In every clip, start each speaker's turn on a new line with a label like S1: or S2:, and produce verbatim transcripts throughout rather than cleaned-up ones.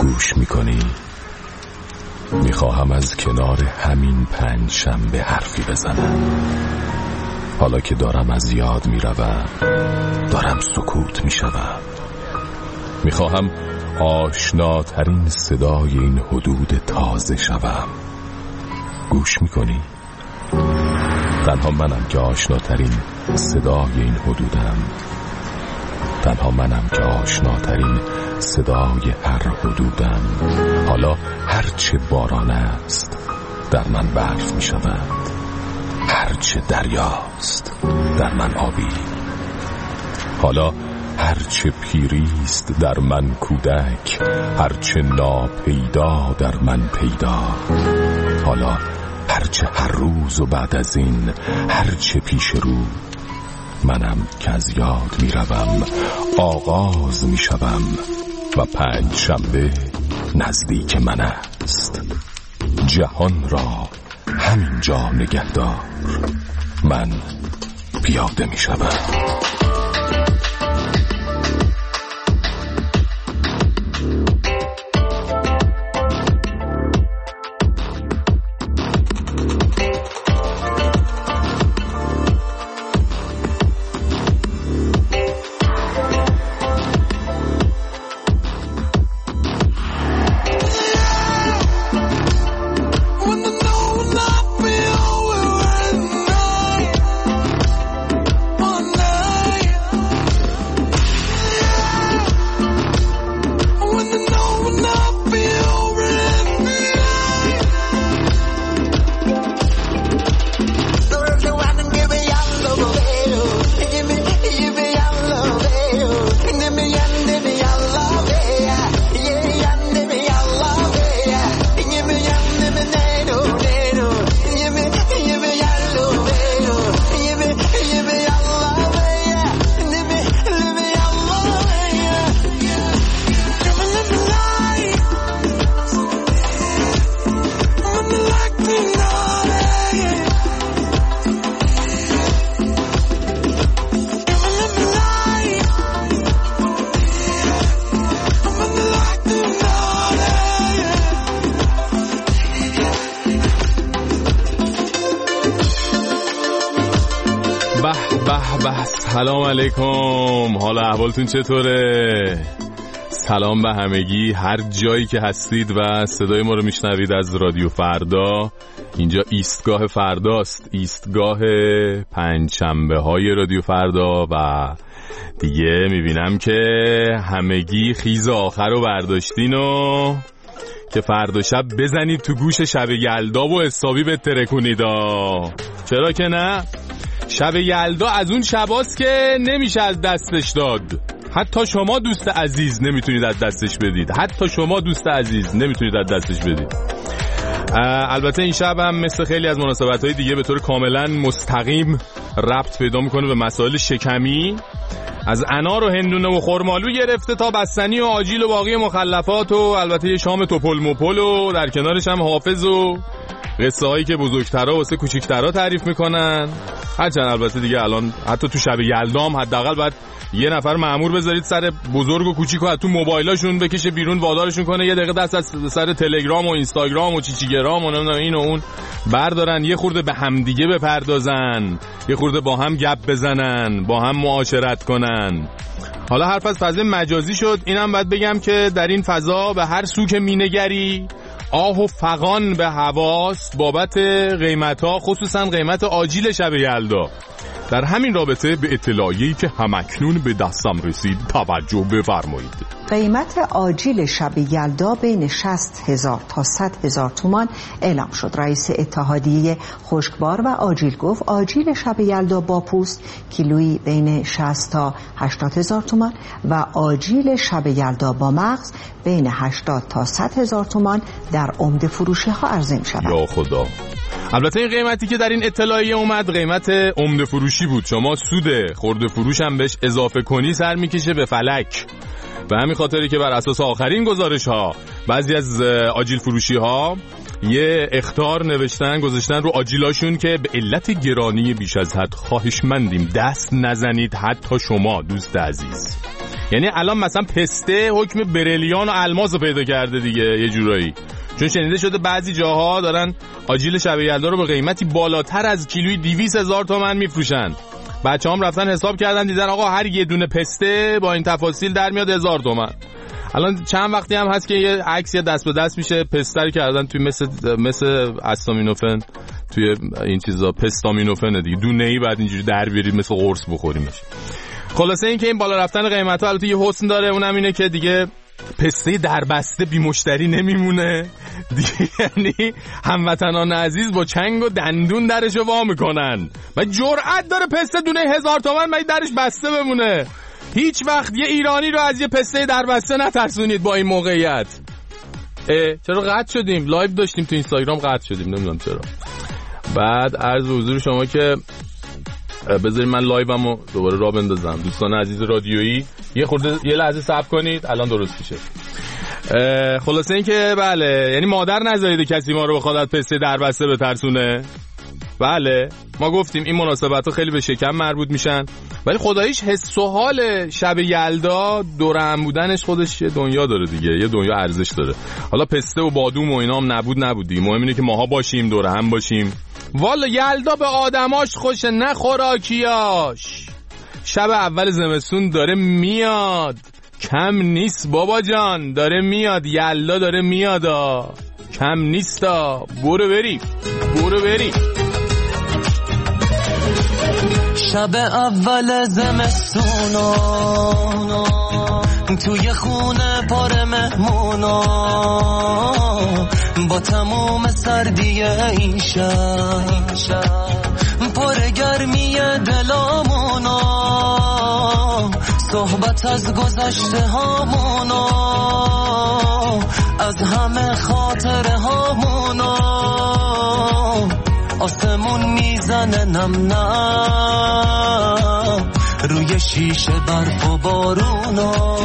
S1: گوش میکنی؟ میخواهم از کنار همین پنج شنبه حرفی بزنم. حالا که دارم از یاد میروم، دارم سکوت میشوم. میخواهم آشناترین صدای این حدود تازه شوم. گوش میکنی؟ تنها منم که آشناترین صدای این حدودم. تنها منم که آشناترین صدای هر حدودم. حالا هرچه باران است در من برف می شود، هرچه دریاست در من آبی. حالا هرچه پیریست در من کودک، هرچه ناپیدا در من پیدا. حالا هرچه هر روز و بعد از این هرچه پیش رو، منم که از یاد می روم، آغاز می شوم و پنج شنبه نزدیک من است. جهان را همینجا نگهدار، من پیاده می شوم.
S2: سلام علیکم، حالا احوالتون چطوره؟ سلام به همگی هر جایی که هستید و صدای ما رو میشنوید از رادیو فردا. اینجا ایستگاه فرداست، ایستگاه پنجشنبه های رادیو فردا و دیگه میبینم که همگی خیز آخر رو برداشتین و که فردا شب بزنید تو گوش شب یلدا و حسابی بهتره کنیدا. چرا که نه؟ شب یلدا از اون شباست که نمیشه از دستش داد. حتی شما دوست عزیز نمیتونید از دستش بدید. حتی شما دوست عزیز نمیتونید از دستش بدید. البته این شب هم مثل خیلی از مناسبت‌های دیگه به طور کاملا مستقیم ربط پیدا میکنه به مسائل شکمی، از انار و هندونه و خرمالو گرفته تا بستنی و آجیل و باقی مخلفات و البته یه شام توپل مپل و در کنارش هم حافظ و قصه هایی که بزرگترها واسه کوچیکترها تعریف میکنن. هرچند البته دیگه الان حتی تو شب یلدام حداقل باید یه نفر مأمور بذارید سر بزرگ و کوچیک و تو موبایلاشون بکشه بیرون، وادارشون کنه یه دقیقه دست از سر تلگرام و اینستاگرام و چیچیگرام و این و اون بردارن، یه خورده به همدیگه بپردازن، یه خورده با هم گپ بزنن، با هم معاشرت کنن. حالا حرف از فضای مجازی شد، اینم باید بگم که در این فضا به هر سو که مینگری آه و فغان به حواس بابت قیمت‌ها، خصوصا قیمت آجیل شب یلدا. در همین رابطه به اطلاعیه‌ای که همکنون به دستم رسید توجه بفرمایید.
S3: قیمت آجیل شب یلدا بین شصت هزار تا صد هزار تومان اعلام شد. رئیس اتحادیه خشکبار و آجیل گفت آجیل شب یلدا با پوست کیلویی بین شصت تا هشتاد هزار تومان و آجیل شب یلدا با مغز بین هشتاد تا صد هزار تومان در عمده فروشی ها عرضه می شود.
S2: یا خدا. البته این قیمتی که در این اطلاعیه اومد قیمت عمده فروشی بود. شما سود خرده فروش هم بهش اضافه کنی سر میکشه به فلک. به همین خاطری که بر اساس آخرین گزارش ها بعضی از آجیل فروشی ها یه اخطار نوشتن گذاشتن رو آجیلاشون که به علت گرانی بیش از حد خواهشمندیم دست نزنید، حتی شما دوست عزیز. یعنی الان مثلا پسته حکم بریلیان و الماس رو پیدا کرده دیگه یه جورایی، چون شنیده شده بعضی جاها دارن آجیل شب یلدا رو به قیمتی بالاتر از کیلویی دویست هزار تومان میفروشن. بچه هم رفتن حساب کردن دیدن آقا هر یه دونه پسته با این تفاصیل در میاد هزار تومان. الان چند وقتی هم هست که یه عکس یه دست به دست میشه پسته رو کردن توی مثل مثل استامینوفن، توی این چیزا پستامینوفن دیگه، دونه‌ای بعد اینجوری در بیارید مثل قرص بخوریمش. خلاصه این که این بالا رفتن قیمتا البته یه حسن داره، اونم اینه که دیگه پسته دربسته بی مشتری نمیمونه دیگه، یعنی هموطنان عزیز با چنگ و دندون درشو وا میکنن و جرأت داره پسته دونه هزار تومان من درش بسته بمونه. هیچ وقت یه ایرانی رو از یه پسته دربسته نترسونید با این موقعیت. اه چرا قطع شدیم؟ لایو داشتیم تو اینستاگرام قطع شدیم نمیدونم چرا. بعد عرض حضور شما که بذارید من لایومو دوباره راه بندازم. دوستان عزیز رادیویی یه خورده یه لحظه صبر کنید الان درست میشه. خلاصه این که بله، یعنی مادر نذارید کسی ما رو بخواد پسته دربسته بترسونه. بله ما گفتیم این مناسبت‌ها خیلی به شکم مربوط میشن، ولی خداییش حس و حال شب یلدا دور هم بودنش خودش یه دنیا داره دیگه، یه دنیا ارزش داره. حالا پسته و بادوم و اینا هم نبود نبود دیگه، مهم اینه که ماها باشیم دور هم باشیم. والا یلدا به آدماش خوشه نه خوراکیاش. شب اول زمستون داره میاد، کم نیست بابا جان، داره میاد، یلدا داره میادا، کم نیستا. برو بریم برو بریم.
S4: شب اول زمستونا توی خونه پاره مهمونا، با تمام سردی این شب پاره گرمی دلامونا، صحبت از گذشته هامونا، از همه خاطره هامونا، آسمون میزنه نم نم روی شیشه برف و بارونا.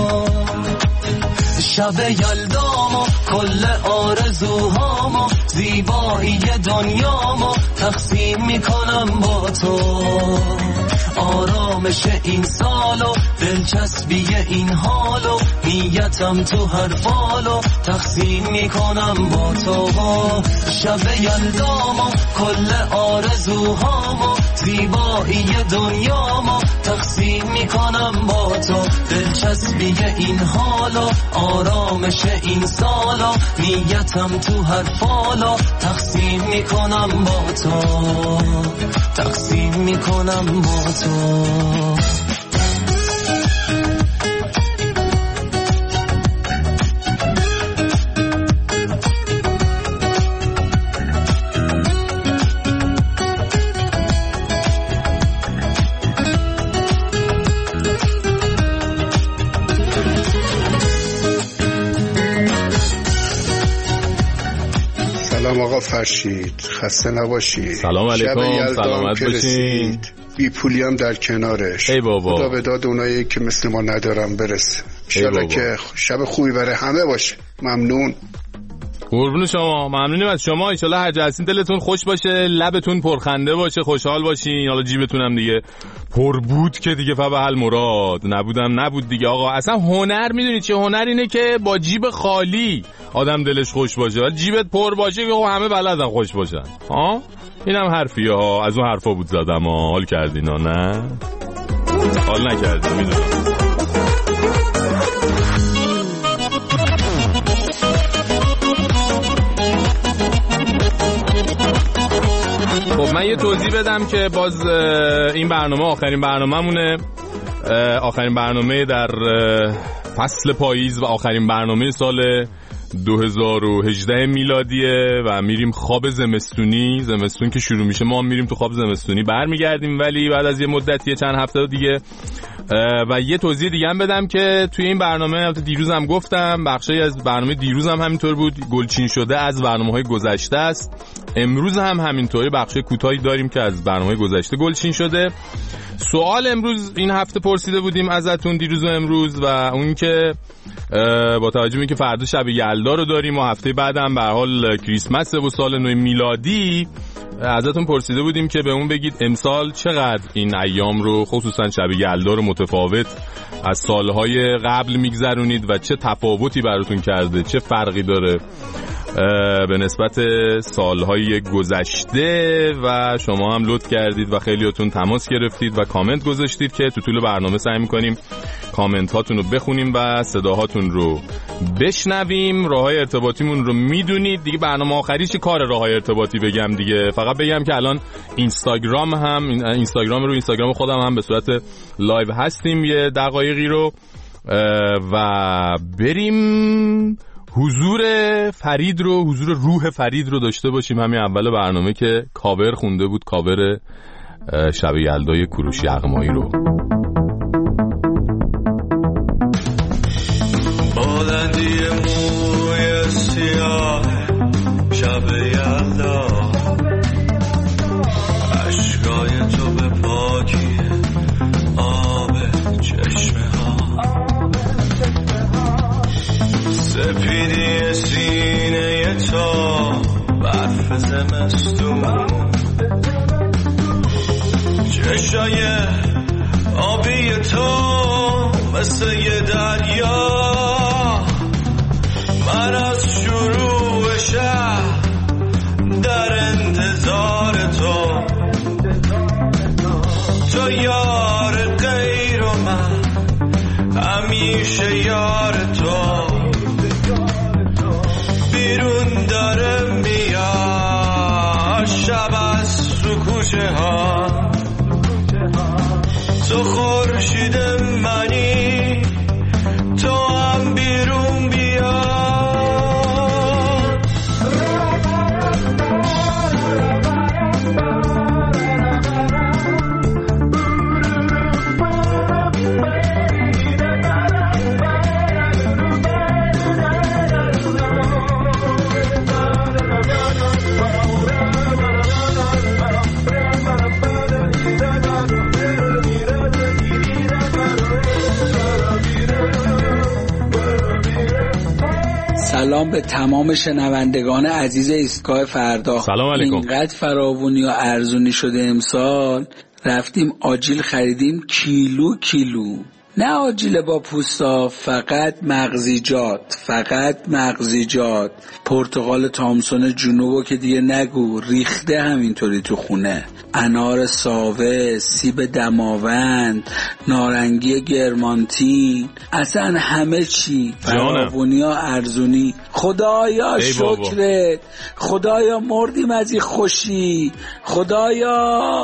S4: شب یلدامو کل آرزوهامو، زیبایی دنیامو تقسیم میکنم با تو، آرامش این سالو، دلچسبی این حالو، نیتم تو هر فالو تقسیم میکنم با تو. شب یلدامو کل آرزوهامو، زیبایی دنیامو تقسیم میکنم با تو، دلچسبی این حالو، آرامش این سالو، نیتم تو هر فالو تقسیم میکنم با تو، تقسیم میکنم با تو.
S5: سلام آقا فرشید، خسته نباشید.
S2: سلام علیکم، سلامت باشید.
S5: بی پولی هم در کنارش.
S2: ای بابا.
S5: خدا به داد اونایی که مثل ما ندارم برسه. انشالله که شب خوبی برای همه باشه. ممنون.
S2: قربون شما، ممنونیم از شما. انشالله هر جا هستین دلتون خوش باشه، لبتون پرخنده باشه، خوشحال باشین. حالا جیبتون هم دیگه پر بود که دیگه فبحل مراد، نبودم نبود دیگه. آقا اصلا هنر میدونی چه هنر اینه که با جیب خالی آدم دلش خوش باشه، ولی جیبت پر باشه که همه بلدن خوش باشن. ها اینم حرفیه ها، از اون حرفا بود زدم ها. حال کردین ها؟ نه حال نکردین میدونم. خب من یه توضیح بدم که باز این برنامه آخرین برنامه‌مونه، آخرین برنامه در فصل پاییز و آخرین برنامه سال دو هزار و هجده میلادیه و میریم خواب زمستونی. زمستون که شروع میشه ما میریم تو خواب زمستونی برمیگردیم، ولی بعد از یه مدتی چند هفته دیگه. و یه توضیح دیگه هم بدم که توی این برنامه دیروز هم گفتم، بخشی از برنامه دیروز هم همینطور بود، گلچین شده از برنامه‌های گذشته است. امروز هم همینطوری بخشی کوتاهی داریم که از برنامه گذشته گلچین شده. سوال امروز این هفته پرسیده بودیم ازتون دیروز و امروز، و اون که با توجه به اینکه فردا شب یلدا رو داریم و هفته بعدم به هر حال کریسمس و سال نو میلادی، ازتون پرسیده بودیم که به اون بگید امسال چقدر این ایام رو خصوصا شب یلدا رو متفاوت از سالهای قبل میگذرونید و چه تفاوتی براتون کرده، چه فرقی داره به نسبت سالهای گذشته. و شما هم لطف کردید و خیلیاتون تماس گرفتید و کامنت گذاشتید که تو طول برنامه سعی میکنیم کامنت هاتون رو بخونیم و صداهاتون رو بشنویم. راههای ارتباطیمون رو میدونید دیگه. برنامه آخری چه کار راههای ارتباطی بگم دیگه، فقط بگم که الان اینستاگرام هم اینستاگرام رو اینستاگرام خودم هم به صورت لایو هستیم یه دقایقی رو، و بریم حضور فرید رو حضور روح فرید رو داشته باشیم همین اول برنامه که کاور خونده بود، کاور شب یلدای کوروش یغمایی رو.
S4: بلندی موی سیاه شب یلدا، عشقای تو به پاکی آب چشمه ها، سپیدی سینه تو برف زمستون، چشای آبی تو مثل یه دریا، من از شروع شب در انتظار تو، تو یار غیر و من همیشه یار تو، بیرون داره میاد شب از تو کوچه ها، تو خورشید منی تو هم بیرون بیا.
S6: سلام به تمام شنوندگان عزیز ایستگاه فردا.
S2: سلام علیکم.
S6: اینقدر فراوانی و ارزونی شده امسال، رفتیم آجیل خریدیم کیلو کیلو، نه آجیل با پوستا، فقط مغزیجات، فقط مغزیجات. پرتقال تامسون جنوبو که دیگه نگو، ریخته همینطوری تو خونه. انار ساوه، سیب دماوند، نارنگی گرمانتین، اصلا همه چی فراوانی ها ارزونی. خدایا شکرت، خدایا مردیم از این خوشی، خدایا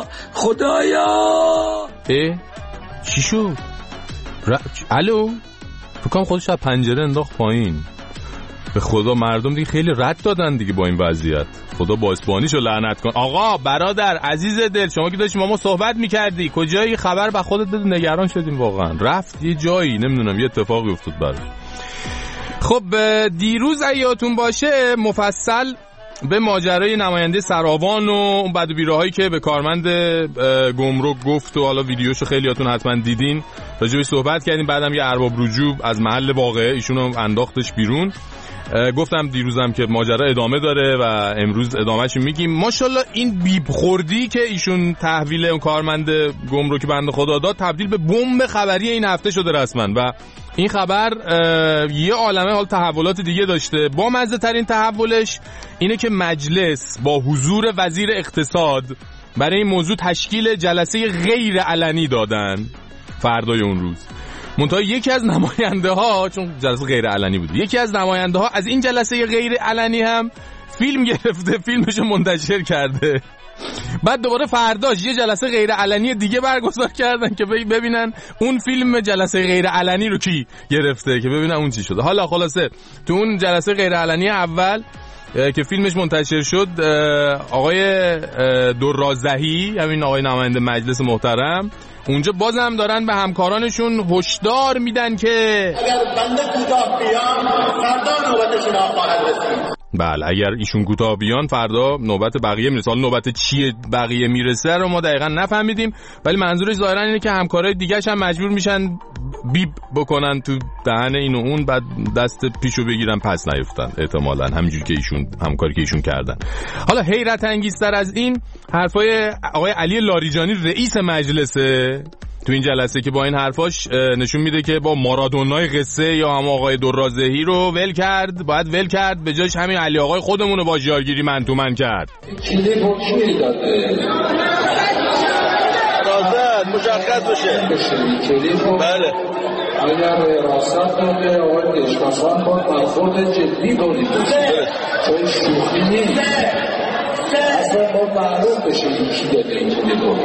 S6: خدایا.
S2: اه چی شد؟ ر... الو فکرم خودش از پنجره انداخت پایین. به خدا مردم دیگه خیلی رد دادن دیگه با این وضعیت. خدا با اسپانیشو لعنت کن. آقا برادر عزیز دل، شما که داشتیم ما, ما صحبت میکردی کجایی؟ خبر به خودت بده، نگران شدیم واقعا. رفت یه جایی، نمیدونم یه اتفاقی افتاد براش. خب دیروز ایاتون باشه مفصل به ماجرای نماینده سراوان و اون بد و بیراهایی که به کارمند گمرک گفت و حالا ویدیوشو خیلیاتون حتما دیدین راجعش صحبت کردیم. بعدم یه ارباب رجوع از محل واقعه ایشونو انداختش بیرون. گفتم دیروزم که ماجرا ادامه داره و امروز ادامهش میگیم. ماشاءالله این بیب خوردی که ایشون تحویل اون کارمند گمرک بنده خدا داد تبدیل به بمب خبری این هفته شده رسما. و این خبر یه عالمه حال تحولات دیگه داشته. با مزه ترین تحولش اینه که مجلس با حضور وزیر اقتصاد برای این موضوع تشکیل جلسه غیر علنی دادن فردای اون روز. منتها یکی از نماینده ها، چون جلسه غیر علنی بود، یکی از نماینده ها از این جلسه غیر علنی هم فیلم گرفته، فیلمشو منتشر کرده. بعد دوباره فرداش یه جلسه غیر علنی دیگه برگزار کردن که ببینن اون فیلم جلسه غیر علنی رو کی گرفته، که ببینن اون چی شده. حالا خلاصه تو اون جلسه غیر علنی اول که فیلمش منتشر شد، آقای درازهی، همین آقای نماینده مجلس محترم، اونجا بازم دارن به همکارانشون هشدار میدن که
S7: اگر بنده کوتاه بیان فردا نوبتشون خواهد رسید.
S2: بله اگر ایشون کوتاه بیان فردا نوبت بقیه میرسه. حالا نوبت چیه بقیه میرسه رو ما دقیقا نفهمیدیم، ولی منظورش ظاهرا اینه که همکارای دیگه‌ش هم مجبور میشن بیب بکنن تو دهن این و اون، بعد دست پیشو بگیرن پس نیفتن احتمالاً، همینجوری که ایشون همکاری که ایشون کردن. حالا حیرت انگیزتر از این حرفای آقای علی لاریجانی رئیس مجلسه تو این جلسه که با این حرفاش نشون میده که با مارادونای قصه یا هم آقای درازهی رو ول کرد، باید ول کرد، به جاش همین علی آقای خودمون رو با جارگیری من تو من کرد.
S7: کلیپ رو کی داده؟ رازد مشخص بشه. بله.
S8: اگر راست داده آقای دشمسان باید برخورد جدی کنید، چون شوخی نیست. اصلا باید معلوم بشه این کی داده این کلیپ رو.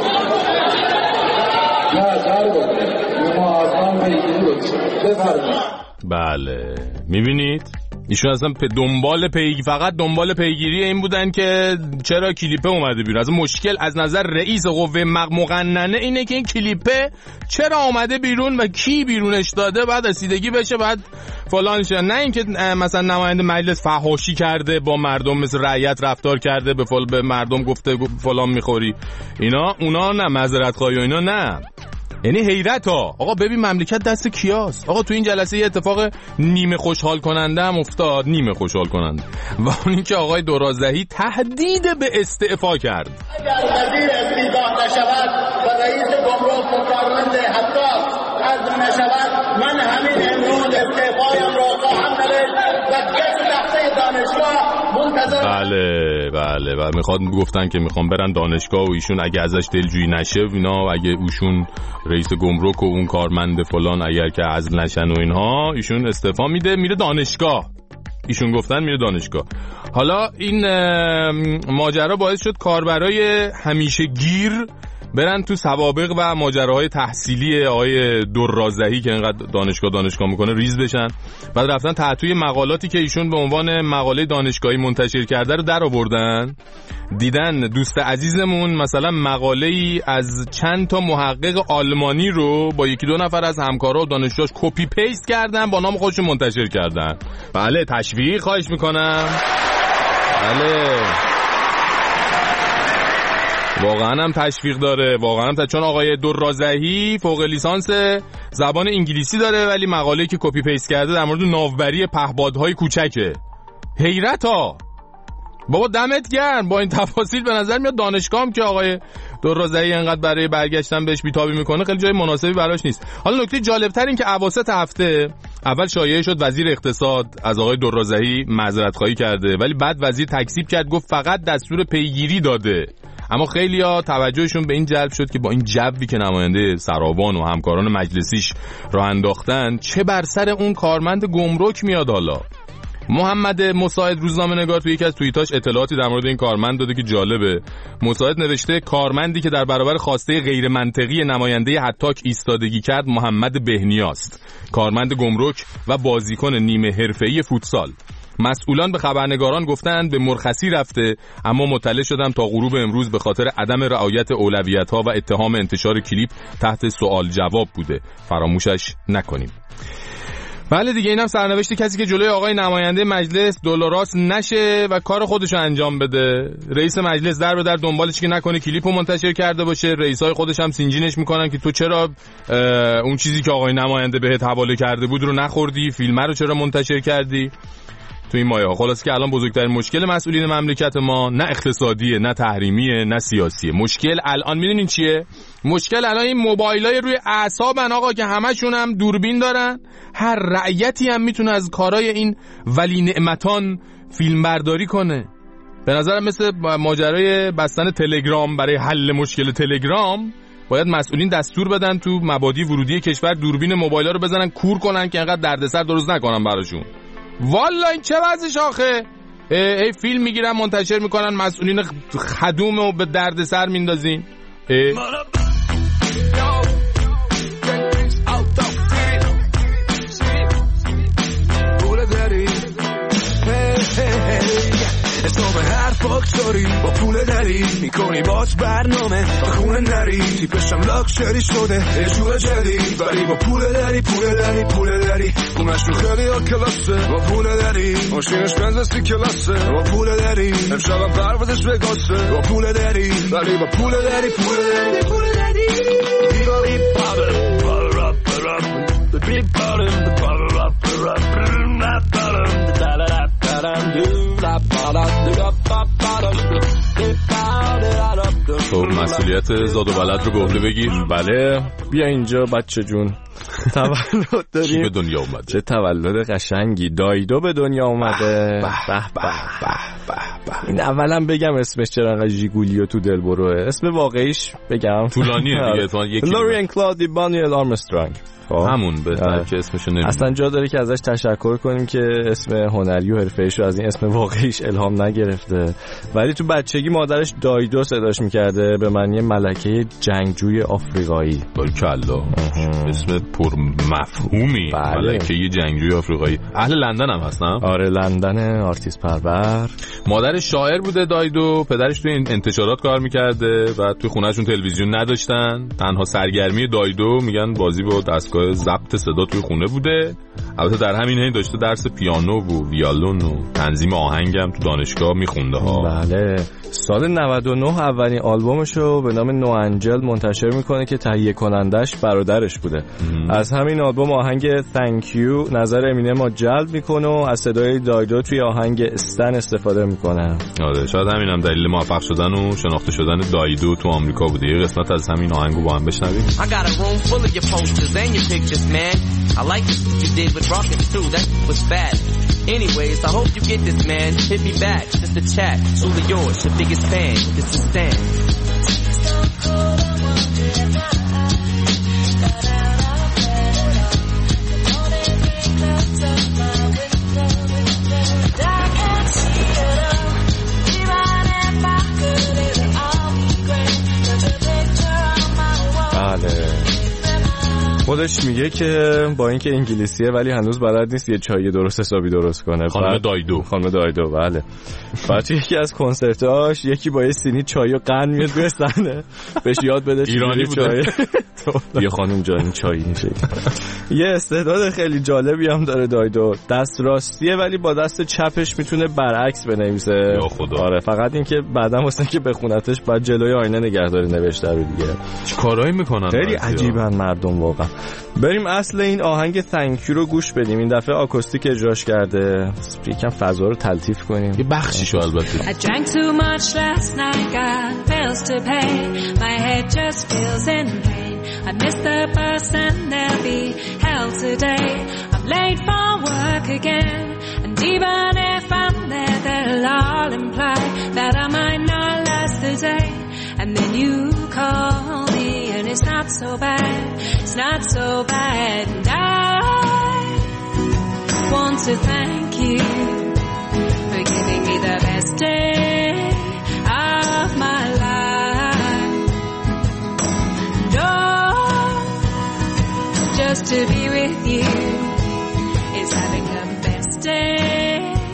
S8: نه در بوده ما آزمان پیگیری بفرمید.
S2: بله میبینید ایشون اصلا په دنبال پیگیری، فقط دنبال پیگیری این بودن که چرا کلیپه اومده بیرون. از مشکل از نظر رئیس قوه مقننه اینه که این کلیپه چرا اومده بیرون و کی بیرونش داده، بعد رسیدگی بشه، بعد فلان شه. نه اینکه مثلا نماینده مجلس فحاشی کرده با مردم، مثل رعیت رفتار کرده، به فل به مردم گفته فلان میخوری اینا، اونا نه، معذرت خواهی و اینا نه. یعنی حیرت ها آقا، ببین مملکت دست کیاست آقا. تو این جلسه یه اتفاق نیمه خوشحال کننده هم افتاد، نیمه خوشحال کننده، و اون این که آقای درازهی تهدید به استعفا کرد.
S7: اگر وزیر استیضاح نشود و رئیس گمرک مقررند حتی عزم نشود، من همین امروز استعفایم را خواهم نوشت و کسی تخته دانشگاه منتظر.
S2: بله بله و میخواد گفتن که میخوام برن دانشگاه و ایشون اگه ازش دلجویی نشه اینا، اگه اوشون رئیس گمرک و اون کارمند فلان اگر که عزل نشن و اینها، ایشون استعفا میده میره دانشگاه. ایشون گفتن میره دانشگاه. حالا این ماجرا باعث شد کاربرای همیشه گیر برن تو سوابق و ماجراهای تحصیلی آقای درازهی که اینقدر دانشگاه دانشگاه میکنه ریز بشن. بعد رفتن تحتوی مقالاتی که ایشون به عنوان مقاله دانشگاهی منتشر کرده رو در آوردن، دیدن دوست عزیزمون مثلا مقاله ای از چند تا محقق آلمانی رو با یکی دو نفر از همکارا و دانشجوش کپی پیست کردن، با نام خودشون منتشر کردن. بله تشویق خواهش میکنم. بله واقعا هم تشویق داره، واقعا هم چون آقای درازهی فوق لیسانس زبان انگلیسی داره، ولی مقاله‌ای که کپی پیست کرده در مورد ناوبری پهپادهای کوچکه. حیرت ها بابا، دمت گرم. با این تفاصیل به نظر میاد دانشگاه هم که آقای درازهی انقدر برای برگشتن بهش بیتابی میکنه خیلی جای مناسبی براش نیست. حالا نکته جالبتر این که اواسط هفته اول شایعه شد وزیر اقتصاد از آقای درازهی معذرت خواهی کرده، ولی بعد وزیر تکذیب کرد، گفت فقط دستور پیگیری داده. اما خیلی‌ها توجهشون به این جلب شد که با این جوی که نماینده سراوان و همکاران مجلسیش راه انداختن، چه بر سر اون کارمند گمرک میاد. حالا محمد مساعد روزنامه‌نگار توی یکی از توییتاش اطلاعاتی در مورد این کارمند داده که جالبه. مساعد نوشته کارمندی که در برابر خواسته غیر منطقی نماینده حتاک ایستادگی کرد محمد بهنیاست، کارمند گمرک و بازیکن نیمه حرفه‌ای فوتسال. مسئولان به خبرنگاران گفتند به مرخصی رفته، اما مطلع شدم تا غروب امروز به خاطر عدم رعایت اولویت‌ها و اتهام انتشار کلیپ تحت سوال جواب بوده. فراموشش نکنیم. بله دیگه، اینم سرنوشت کسی که جلوی آقای نماینده مجلس دلاراست نشه و کار خودشو انجام بده. رئیس مجلس در به در دنبالش که نکنه کلیپو منتشر کرده باشه، رئیسای خودش هم سینجینش میکنن که تو چرا اون چیزی که آقای نماینده بهت حواله کرده بود رو نخوردی، فیلم رو چرا منتشر کردی. تو این مایه ها خلاص که الان بزرگترین مشکل مسئولین مملکت ما نه اقتصادیه، نه تحریمیه، نه سیاسیه. مشکل الان میدونین چیه؟ مشکل الان این موبایلای روی اعصابن آقا، که همشون هم دوربین دارن. هر رعیتی هم میتونه از کارای این ولی نعمتان فیلم برداری کنه. به نظرم مثل ماجرای بستن تلگرام برای حل مشکل تلگرام، باید مسئولین دستور بدن تو مبادی ورودی کشور دوربین موبایلا رو بزنن کور کنن که انقدر دردسر درست نکنن براشون. والا این چه وضعش آخه؟ ای فیلم میگیرن منتشر میکنن، مسئولین خدوم رو به درد سر میندازین.
S9: حساب حرفاک داری با پول داری میکنی باز برنامه با خونه نری، تیپشم لاکچری شده یه جور جدید، ولی با پول داری پول داری پول داری خونش رو خیلی ها کلاسه با پول داری، ماشینش بنزستی کلاسه با پول داری، امشبم پروازش بگاسه با پول داری، ولی با پول داری پول داری پول داری دیگاری پابل پابل راب راب
S2: مسئولیت زاد و ولد رو به عهده بگیر.
S10: بله بیا اینجا بچه جون. تولد داریم.
S2: چی به دنیا اومده؟ چه
S10: تولد قشنگی. دایدو به دنیا اومده.
S2: به به به به.
S10: این اولا بگم اسمش چرا انقدر ژیگولیو تو دل بروه. اسم واقعیش بگم
S2: طولانیه دیگه. اتفاقا یکی
S10: لورین کلادی بانیل آرمسترانگ.
S2: همون بهتره که اسمشو نمیدونم.
S10: اصلا جا داره که ازش تشکر کنیم که اسم هنری و حرفه‌ایش رو از این اسم واقعیش الهام نگرفته، ولی تو بچگی مادرش دایدو صداش میکرده به معنی ملکه جنگجوی آفریقایی.
S2: باریکلا، اسم پر مفهومی.
S10: بله.
S2: ملکه جنگجوی آفریقایی. اهل لندن هم هست نه؟
S10: آره لندن، آرتیست پرور.
S2: مادرش شاعر بوده دایدو، پدرش تو انتشارات کار میکرده و تو خونهشون تلویزیون نداشتن. تنها سرگرمی دایدو میگن بازی با دستگاه ضبط صدا توی خونه بوده. البته در همین حین داشته درس پیانو و ویولون و تنظیم آهنگم تو دانشگاه میخونده ها.
S10: بله. سال نود و نه اولین آلبومشو به نام نو انجل منتشر میکنه که تهیه کنندش برادرش بوده. ام. از همین آلبوم آهنگ Thank You نظر امینه ما جلب میکنه و از صدای دایدو توی آهنگ استن استفاده میکنه.
S2: آره شاید همین هم دلیل موفق شدن و شناخته شدن دایدو تو آمریکا بوده. یه قسمت از همین آهنگو با هم بشنویم.
S11: I got a room full of your posters and your pictures, man. I like what you did with Rockets too. That was bad. Anyways, I hope you get this, man. Hit me back, just a chat. Truly yours, your biggest fan. This is Stan.
S10: خودش میگه که با اینکه انگلیسیه ولی هنوز بلد نیست یه چای درست حسابی درست کنه.
S2: خانم دایدو.
S10: خانم دایدو بله. بعد تو یکی از کنسرتاش یکی با یه سینی چای و قند میاد روی صحنه بهش یاد بده
S2: ایرانی بوده.
S10: یه خانم جان چای میشه. یه استعداد خیلی جالبی هم داره دایدو. دست راستیه ولی با دست چپش میتونه برعکس بنویسه.
S2: یا خدا.
S10: آره فقط اینکه بعدم واسه که بخونتش بعد جلوی آینه نگهداری نوشته رو دیگه.
S2: چه کارایی میکنن؟
S10: خیلی عجیبن مردم واقعا. بریم اصل این آهنگ Thank You رو گوش بدیم. این دفعه آکوستیک اجراش کرده. یکم فضا رو تلطیف کنیم.
S2: یه بخشیشو البته.
S12: I drank too much last night, got bills to pay. My head just feels in pain. I missed the bus and there'll be hell today. I'm late for work again. And even if I'm there, they'll all imply that I might not last the day. And then you call me and it's not so bad. It's not so bad. And I want to thank you for giving me the best day of my life. And oh, just to be with you is having the best day.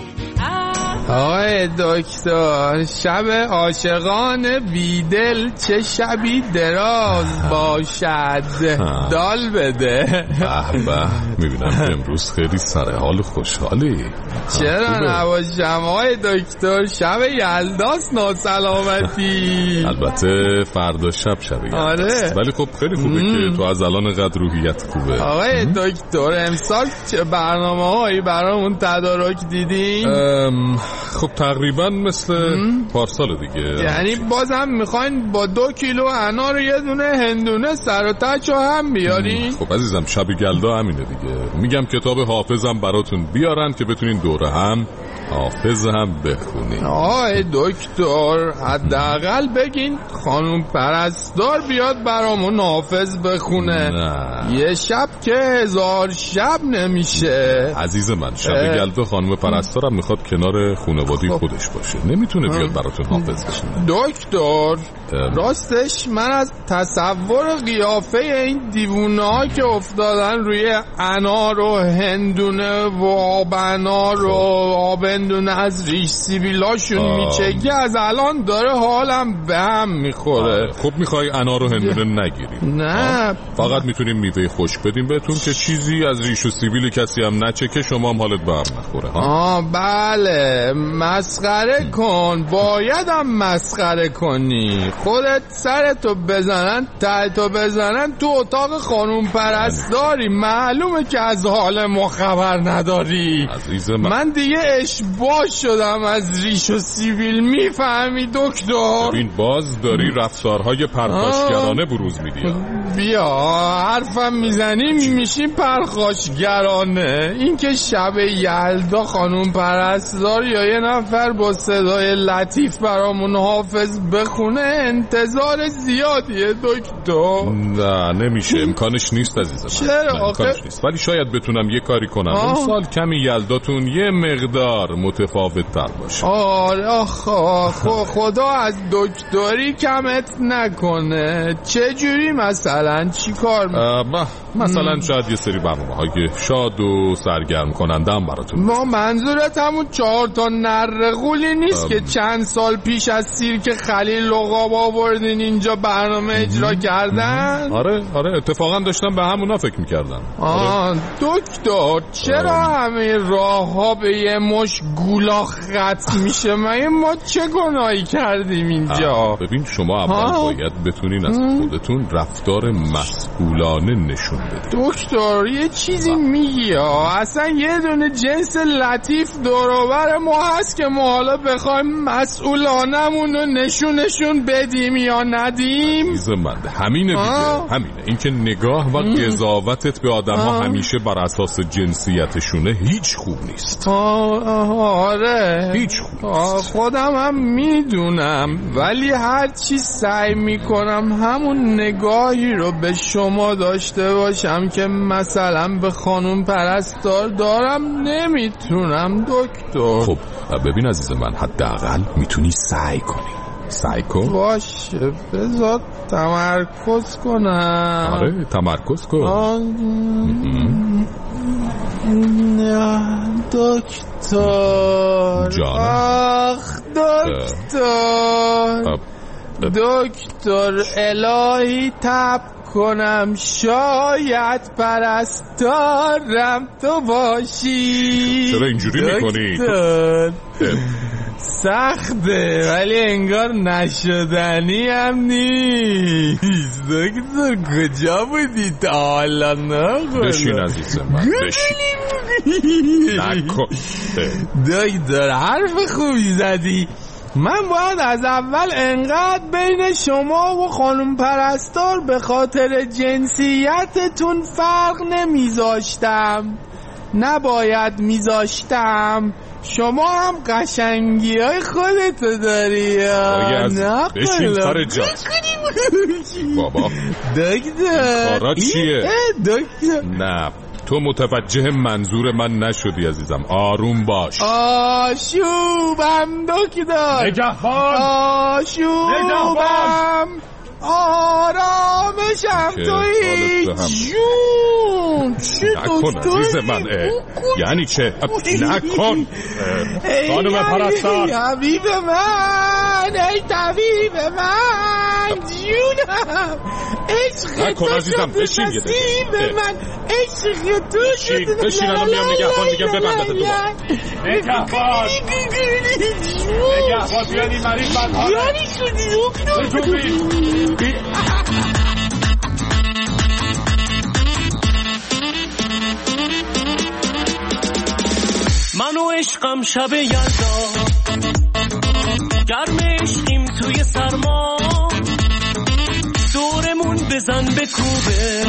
S13: آقای دکتر شب عاشقان بیدل چه شبی دراز باشد دال بده.
S2: به به میبینم که امروز خیلی سر حال خوشحالی.
S13: چرا نباشم آقای دکتر شب یلداست ناسلامتی.
S2: البته فردا شب شب یلداست. آره. ولی خب خیلی خوبه مم. که تو از الان قدر روحیت خوبه.
S13: آقای دکتر امسال چه برنامه هایی برامون تدارک دیدین؟
S2: خب تقریبا مثل پارسال دیگه.
S13: یعنی بازم میخواین با دو کیلو انار یه دونه هندونه سر و تچو هم بیارین؟
S2: خب عزیزم شب یلدا همینه دیگه. میگم کتاب حافظم براتون بیارن که بتونین دوره هم حافظ هم بخونین.
S13: آه دکتر حداقل بگین خانم پرستار بیاد برامون حافظ بخونه.
S2: نه.
S13: یه شب که هزار شب نمیشه
S2: عزیز من. شب یلدا خانم پرستارم میخواد کنار خانواده خودش باشه، نمیتونه بیاد براتون حافظ بخونه.
S13: دکتر راستش من از تصور قیافه این دیوونه ها که افتادن روی انار و هندونه و آب انار و آب هندونه از ریش سیبیلاشون میچگه از الان داره حالم به هم میخوره.
S2: خب میخوای انار و هندونه نگیریم؟
S13: نه
S2: فقط میتونیم میوه خشک بدیم بهتون که چیزی از ریش و سیبیل کسی هم نچکه شما هم حالت به هم نخوره.
S13: آه بله مسخره کن، بایدم مسخره کنی. خودت سرتو بزن بزنن تایتو بزنن تو اتاق خانوم پرستاری، معلومه که از حال ما خبر نداری.
S2: عزیز من
S13: من دیگه اشباح شدم از ریش و سیبیل، میفهمی دکتر؟
S2: ببین باز داری رفتارهای پرخاشگرانه بروز میدی.
S13: بیا حرفم میزنی میشیم پرخاشگرانه. این که شب یلدا خانوم پرستار یا یه نفر با صدای لطیف برامون حافظ بخونه انتظار زیادیه دکتر.
S2: نه نمیشه، امکانش نیست عزیزم.
S13: چرا آخه؟
S2: نیست. ولی شاید بتونم یه کاری کنم اون سال کمی یلداتون یه مقدار متفاوت تر باشه.
S13: آره آخه خدا از دکتری کمت نکنه. چه جوری مثلا چی کار
S2: م... مثلا شاید یه سری برنامه های شاد و سرگرم کننده هم براتون.
S13: ما منظورت همون چهار تا نرغولی نیست ام... که چند سال پیش از سیرک خلیل لقاب آوردین اینجا برنامه اجرا کردن؟
S2: آره آره اتفاقا داشتم به همونا فکر میکردم.
S13: آره. دکتر چرا همه راه ها به یه مش گولا ختم میشه؟ مگه ما چه گناهی کردیم اینجا؟
S2: ببین شما اول باید بتونین از خودتون رفتار مسئولانه نشون بدید.
S13: دکتر یه چیزی میگی ها، اصلا یه دونه جنس لطیف دوروبر ما هست که ما حالا بخوایم مسئولانمون رو نشونشون بدیم یا ندیم؟
S2: عزیز من همینه دیگه، همینه. اینکه نگاه و قضاوتت به آدم ها همیشه بر اساس جنسیتشونه هیچ خوب نیست.
S13: آره
S2: هیچ خوب نیست.
S13: خودم هم میدونم، ولی هر چی سعی میکنم همون نگاهی رو به شما داشته باشم که مثلا به خانوم پرستار دارم. نمیتونم دکتر.
S2: خب ببین عزیز من حداقل میتونی سعی کنی. سعی کن.
S13: باشه بذار تمرکز کنم.
S2: آره تمرکز کن.
S13: دکتر
S2: جانم.
S13: آخ دکتر دکتر الهی تب کنم شاید پرستارم تو باشی.
S2: چرا اینجوری میکنی؟
S13: سخته ولی انگار نشدنی هم نیست. دکتر کجا بودی تا حالا؟ نخورم.
S2: بشین عزیز من بشین. نکن.
S13: دکتر حرف خوبی زدی. من باید از اول انقدر بین شما و خانم پرستار به خاطر جنسیتتون فرق نمیذاشتم. نباید میذاشتم. شما هم قشنگی های خودتو داری.
S2: نه بشین کار جات. بابا
S13: دکتر
S2: کارا چیه؟
S13: دکتر
S2: نه تو متوجه منظور من نشدی عزیزم. آروم باش.
S13: آشوبم دکتر.
S2: نگهبان.
S13: آشوبم آرامشم توی جون. چه
S2: نکن عزیز من. یعنی چه؟ نکن خانم پرستار.
S13: حبیب من ای طبیب من جونم. عشق
S2: نکن عزیزم بشین یه
S13: دقیقه. من عشق تو
S2: بشین بشین الان میام نگهبان میگم ببندت دوباره.
S13: نگهبان
S2: نگهبان بیانی مریض من حاله.
S13: یعنی شدی دکتر.
S14: من و عشقم شب یلدا گرم عشقیم توی سرما دورمون بزن به کوبه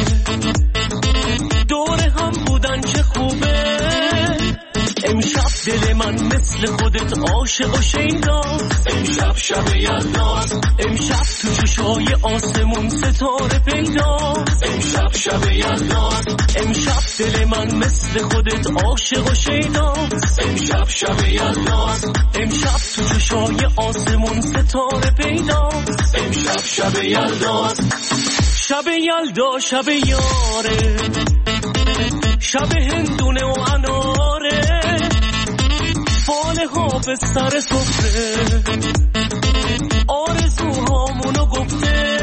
S14: دور هم بودن چه خوبه امشب دل من مثل خودت عاشق و شیداست امشب شب یلداست امشب تو چشای آسمون ستاره پیداست امشب شب یلداست امشب دل من مثل خودت عاشق و شیداست امشب شب یلداست امشب تو چشای آسمون ستاره پیداست امشب شب یلداست شب یلدا شب یاره شب هندونه و اناره فاله ها به سر سفره آرزوهامونو گفته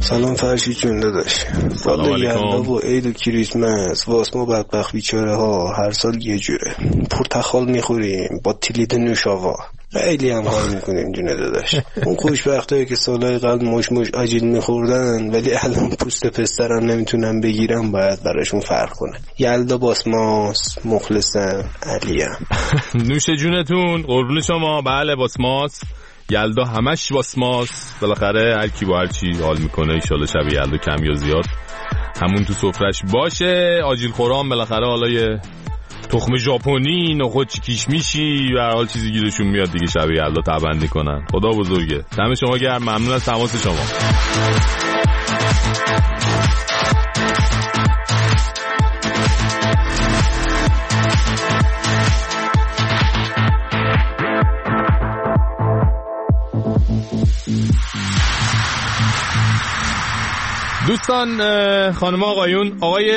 S15: سلام فرشید جون داداش.
S2: سلام علیکم.
S15: و عید و کریسمس واسه ما بدبخت بیچاره ها هر سال یه جوره. پرتقال میخوریم با تیلیت نوشابه، خیلی هم حال میکنیم جون داداش. اون خوشبختایی که سالهای قبل مش مش آجیل میخوردن ولی الان پوست پسترم نمیتونم بگیرم، باید براشون فرق کنه. یلدا باسماس، مخلصم، علیم.
S2: نوش جونتون، قربون شما. بله باسماس، یلدا همش باسماس. بالاخره هر کی با هر چی حال میکنه ان شاءالله شب یلدا کم یا زیاد همون تو سفرش باشه. آجیل خورام بالاخره حالا یه تخم ژاپنی، نخود کیشمیشی و هر حال چیزی گیرشون میاد دیگه شب یلدا تبندی کنن. خدا بزرگه. دم شما گرم، ممنون از تماس شما. دوستان، خانم آقایون، آقای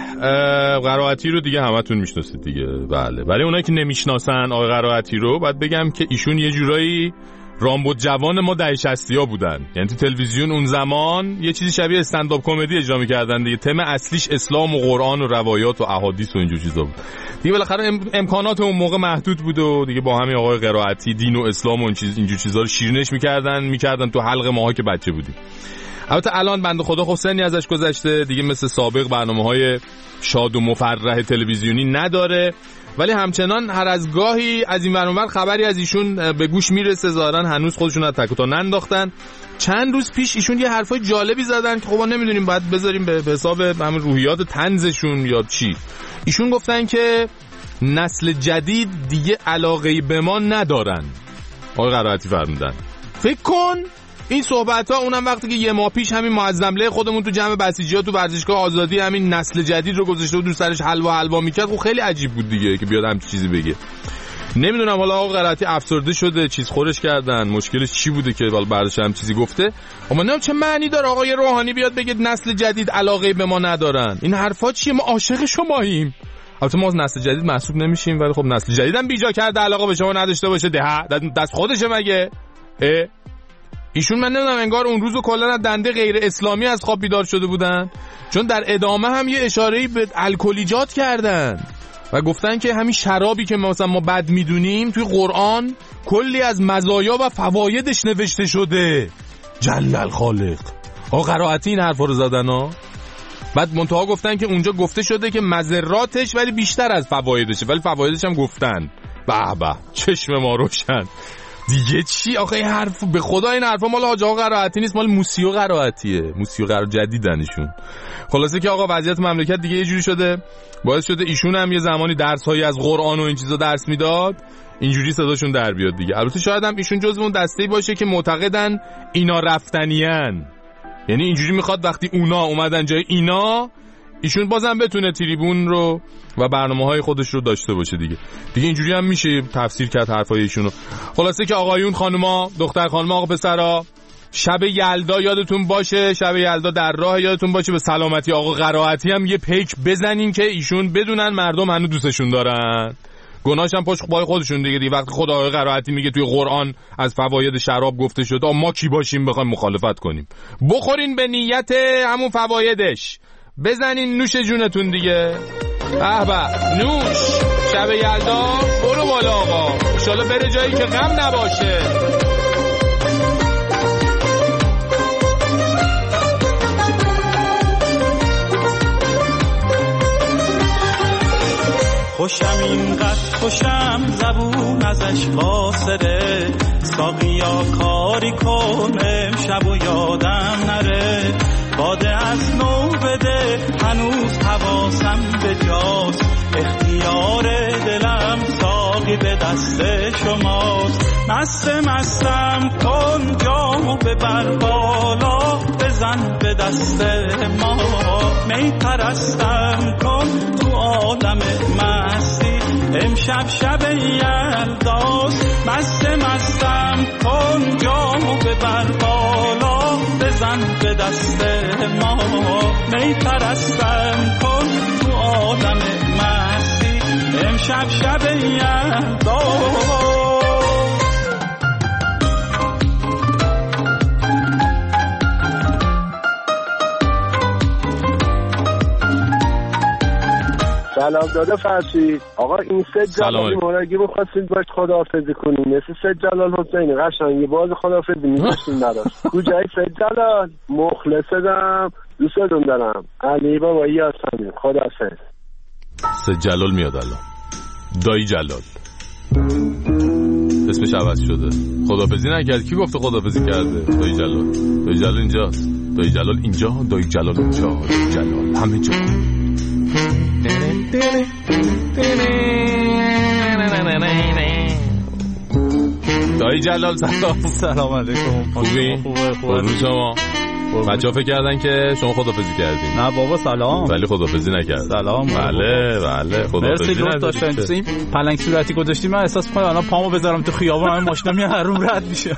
S2: قرائتی رو دیگه همتون میشناسید دیگه. بله، برای اونایی که نمیشناسن آقای قرائتی رو باید بگم که ایشون یه جورایی رامبد جوان ما دهه شصت ها بودن. یعنی تو تلویزیون اون زمان یه چیزی شبیه استندآپ کمدی اجرا می‌کردن دیگه. تم اصلیش اسلام و قرآن و روایات و احادیث و اینجور چیزا بود دیگه. بالاخره ام... امکانات اون موقع محدود بود و دیگه با همین آقای قرائتی دین و اسلام و این چیز اینجور چیزا رو شیرینش می‌کردن می‌کردن تو حلق ماها که بچه بودیم. البته الان بنده خدا خب سنی ازش گذشته دیگه، مثل سابق برنامه‌های شاد و مفرح تلویزیونی نداره، ولی همچنان هر از گاهی از این برنامه خبری از ایشون به گوش میرسه. ظاهرا هنوز خودشون از تک و تا ننداختن. چند روز پیش ایشون یه حرفای جالبی زدن که خب ما نمیدونیم باید بذاریم به حساب همین روحیات طنزشون یا چی. ایشون گفتن که نسل جدید دیگه علاقه‌ای به ما ندارن. آقای قرائتی فرمودن. فکر کن این صحبت ها اونم وقتی که یه ماه پیش همین معظمله خودمون تو جمع بسیجی ها تو ورزشگاه آزادی همین نسل جدید رو گذاشته بود، دو سرش حلوا حلوا میکرد. خب خیلی عجیب بود دیگه که بیاد همچین چیزی بگه. نمیدونم حالا آقا قرائتی افسرده شده، چیز خورش کردن، مشکلش چی بوده که بالا بعدش هم چیزی گفته. اما نمیدونم چه معنی داره آقای روحانی بیاد بگه نسل جدید علاقه به ما ندارن. این حرفا چیه؟ ما عاشق شماییم. البته ما از نسل جدید محسوب نمیشیم، ولی خب نسل جدیدم بیجا کرده علاقه به شما نداشته باشه. ده دست خودشه مگه؟ اه ایشون من نمیدونم انگار اون روزو کلا از دنده غیر اسلامی از خواب بیدار شده بودن، چون در ادامه هم یه اشاره‌ای به الکلیجات کردن و گفتن که همین شرابی که مثلا ما بد میدونیم توی قرآن کلی از مزایا و فوایدش نوشته شده. جل الخالق. آقا قرائتی این حرفا رو زدن ها. بعد منتها گفتن که اونجا گفته شده که مضراتش ولی بیشتر از فوایدشه، ولی فوایدش هم گفتن. به به چشم ما روشن. دیگه چی آخه این حرف؟ به خدا این حرفا مال حاج آقا قرائتی نیست، مال موسیو قرائتیه. موسیو قرائت جدیدنشون. خلاصه که آقا وضعیت مملکت دیگه یه جوری شده، باعث شده ایشون هم یه زمانی درس‌هایی از قرآن و این چیزا درس میداد، اینجوری صداشون در بیاد دیگه. البته شاید هم ایشون جزو اون دسته‌ای باشه که معتقدن اینا رفتنیان، یعنی اینجوری میخواد وقتی اونا اومدن جای اینا ایشون بازم بتونه تریبون رو و برنامه‌های خودش رو داشته باشه دیگه. دیگه اینجوری هم میشه تفسیر کرد حرفای ایشونو. خلاصه که آقایون، خانوما، دختر خانوما، آقا پسرا، شب یلدا یادتون باشه، شب یلدا در راه یادتون باشه. به سلامتی آقا قرائتی هم یه پیک بزنین که ایشون بدونن مردم هنوز دوستشون دارن. گناهش هم پشت پای خودشون دیگه. دیگه وقتی خدا آقای قرائتی میگه توی قرآن از فواید شراب گفته شده، ما کی باشیم بخوایم مخالفت کنیم؟ بخورین به نیت همون فوایدش، بزنین نوش جونتون دیگه. به به نوش. شب یلدا برو بالا آقا، انشالله بره جایی که غم نباشه.
S16: خوشم اینقدر خوشم زبون ازش قاصره، ساقیا کاری کن امشب و یادم نره، باده از نو بده هنوز حواسم به جاست، اختیار دلم ساقی به دست شماست، مست مستم کن جامو ببر بالا، بزن به دست ما می پرستم کن تو عالم مستی، امشب شب یلداست، مست مستم کن جامو ببر بالا، بزن به دست ما می پرستم کن تو عالم مستی، امشب شب یلداست.
S17: سلام داده فرشید. آقا این سید جلالی مولگی رو خواستید باش خداحافظی کنیم، مثل سید جلال حسینی قشنگی باز خداحافظی می‌کنیم نداشت. کجای سید جلال؟ مخلصم، دوستتون دارم. علی بابا یاسمین، خداحافظ.
S2: سید جلال میاد الان. دایی جلال اسمش عوض شده. خداحافظی نکرد. کی گفته خداحافظی کرده؟ دایی جلال. دایی جلال اینجاست. دایی جلال اینجا، دایی جلال اونجا، دایی جلال همه جا. دایی جلال سلام.
S18: سلام علیکم.
S2: خوبی؟ خوبه شما؟ بچه ها فکر کردن که شما خداحافظی کردین.
S18: نه بابا سلام.
S2: ولی خداحافظی نکرد.
S18: سلام.
S2: بله بله خداحافظی
S18: نکرد. این پلنگ صورتی گذاشتی من احساس می‌کنم الان پامو بذارم تو خیابون همین ماشینم یه هرون رد میشه.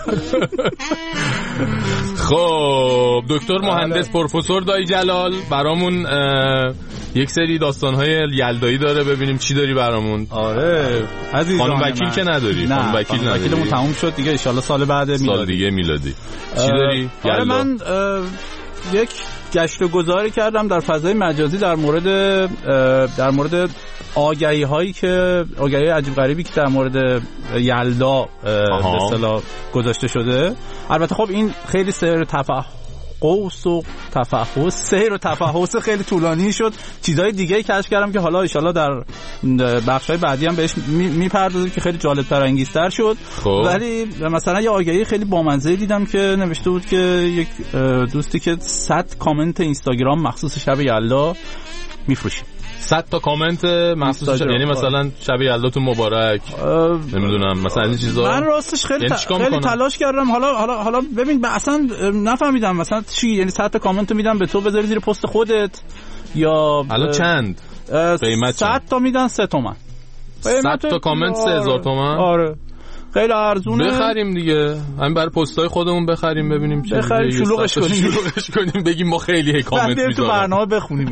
S2: خب دکتر مهندس پروفسور دایی جلال برامون یک سری داستان‌های یلدایی داره، ببینیم چی داری برامون.
S18: آره عزیزان.
S2: خانم وکیل که نداری؟
S18: خانم وکیل نداری. وکیلمون تموم شد دیگه، ان شاءالله سال بعد میلادی.
S2: سال دیگه میلادی. چی داری؟
S18: آره من یک گشت و گذاری کردم در فضای مجازی در مورد در مورد آگهی هایی که آگهی عجیب غریبی که در مورد یلدا به اصطلاح گذاشته شده. البته خب این خیلی سیر تفحص و تفحص سیر و تفحص خیلی طولانی شد. چیزهای دیگه کشف کردم که حالا ان شاءالله در بخش‌های بعدی هم بهش میپردازیم که خیلی جالب‌تر و انگیزتر شد.
S2: خوب.
S18: ولی مثلا یه آگهی خیلی بامزه دیدم که نوشته بود که یک دوستی که صد کامنت اینستاگرام مخصوص شب یلدا میفروشه.
S2: صد تا کامنت مخصوص شب، یعنی مثلا شب یلداتون مبارک، نمیدونم مثلا این چیزا.
S18: من راستش خیلی
S2: یعنی
S18: ت... خیلی تلاش کردم. حالا حالا حالا ببین اصلا نفهمیدم مثلا چی، یعنی صد تا کامنت میدم به تو بذاری زیر پست خودت یا
S2: الان چند قیمت؟
S18: صد تا میدن سه تومن.
S2: صد تا کامنت سه هزار تومن.
S18: آره خیلی ارزونه.
S2: بخریم دیگه، همین برای پستای خودمون بخریم ببینیم چه
S18: بخریم، شلوغش کنیم
S2: شلوغش کنیم بگیم ما خیلی کامنت میذاریم
S18: تو برنامه بخونیم.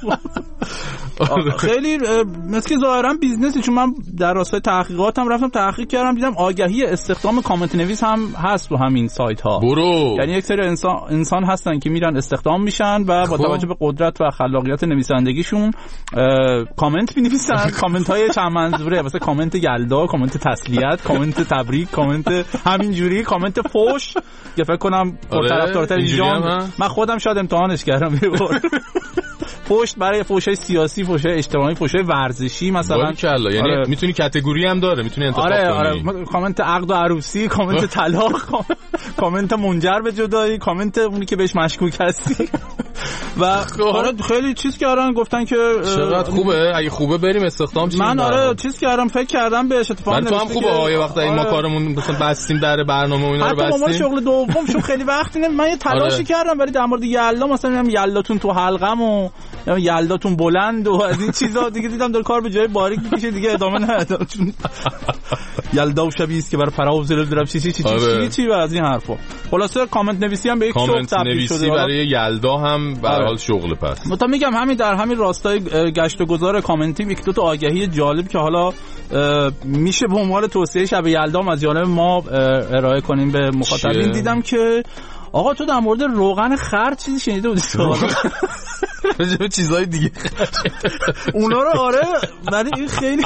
S18: خیلی مثل که ظاهرا بیزنسی، چون من در راستای تحقیقاتم رفتم تحقیق کردم دیدم آگهی استخدام کامنت نویس هم هست تو همین سایت ها.
S2: برو.
S18: یعنی یک سری انسان انسان هستن که میرن استخدام میشن و با توجه به قدرت و خلاقیت نویسندگیشون کامنت می‌نویسن. کامنت های چند منظوره، مثلا کامنت یلدا، کامنت تسلیت، کامنت تبریک، کامنت همینجوری، کامنت فوش که فکر کنم پرطرفدارتر اینجا. من خودم شاید امتحانش کردم. پشت برای فوشای سیاسی، فوشای اجتماعی، فوشای ورزشی مثلا.
S2: یعنی آره. میتونی کاتگوری هم داره، میتونی انتخاب
S18: آره،
S2: کنی.
S18: آره کامنت عقد و عروسی، کامنت طلاق، کامنت منجر به جدایی، کامنت اونی که بهش مشکوک هستی. و آره خیلی چیز کردن، گفتن که
S2: چقدر خوبه، اگه خوبه بریم استخدام شیم.
S18: من آره چیز کردم، فکر کردم بهش. اتفاقا
S2: تو هم خوبه یه وقت این ما کارمون مثلا بستیم در برنامه و اینا رو بستیم.
S18: حتی شغل دومشون خیلی وقتی نه، من یه تلاشی آره. کردم ولی در مورد یلدا مثلا میگم یلداتون تو حلقم و یلداتون بلند و از این چیزا دیگه دیدم داره کار به جای باریک میکشه دیگه، ادامه ندادم. چون یلدا و شبیه است که برای فراوز رو دارم چی چی چی چی چی و از این حرفا. خلاصه کامنت نویسی هم به یک شغل تبدیل شده.
S2: برای یلدا هم به هر حال شغل پس.
S18: من تا میگم همین در همین راستای گشت و گذار کامنتی یک دو تا آگهی جالب که حالا میشه به عنوان توصیه شب یلدا از جانب ما ارائه کنیم به مخاطبین. دیدم که آقا تو در مورد روغن خر چیزی شنیده بودی؟
S2: راجع چیزای دیگه
S18: اونا رو آره، ولی این خیلی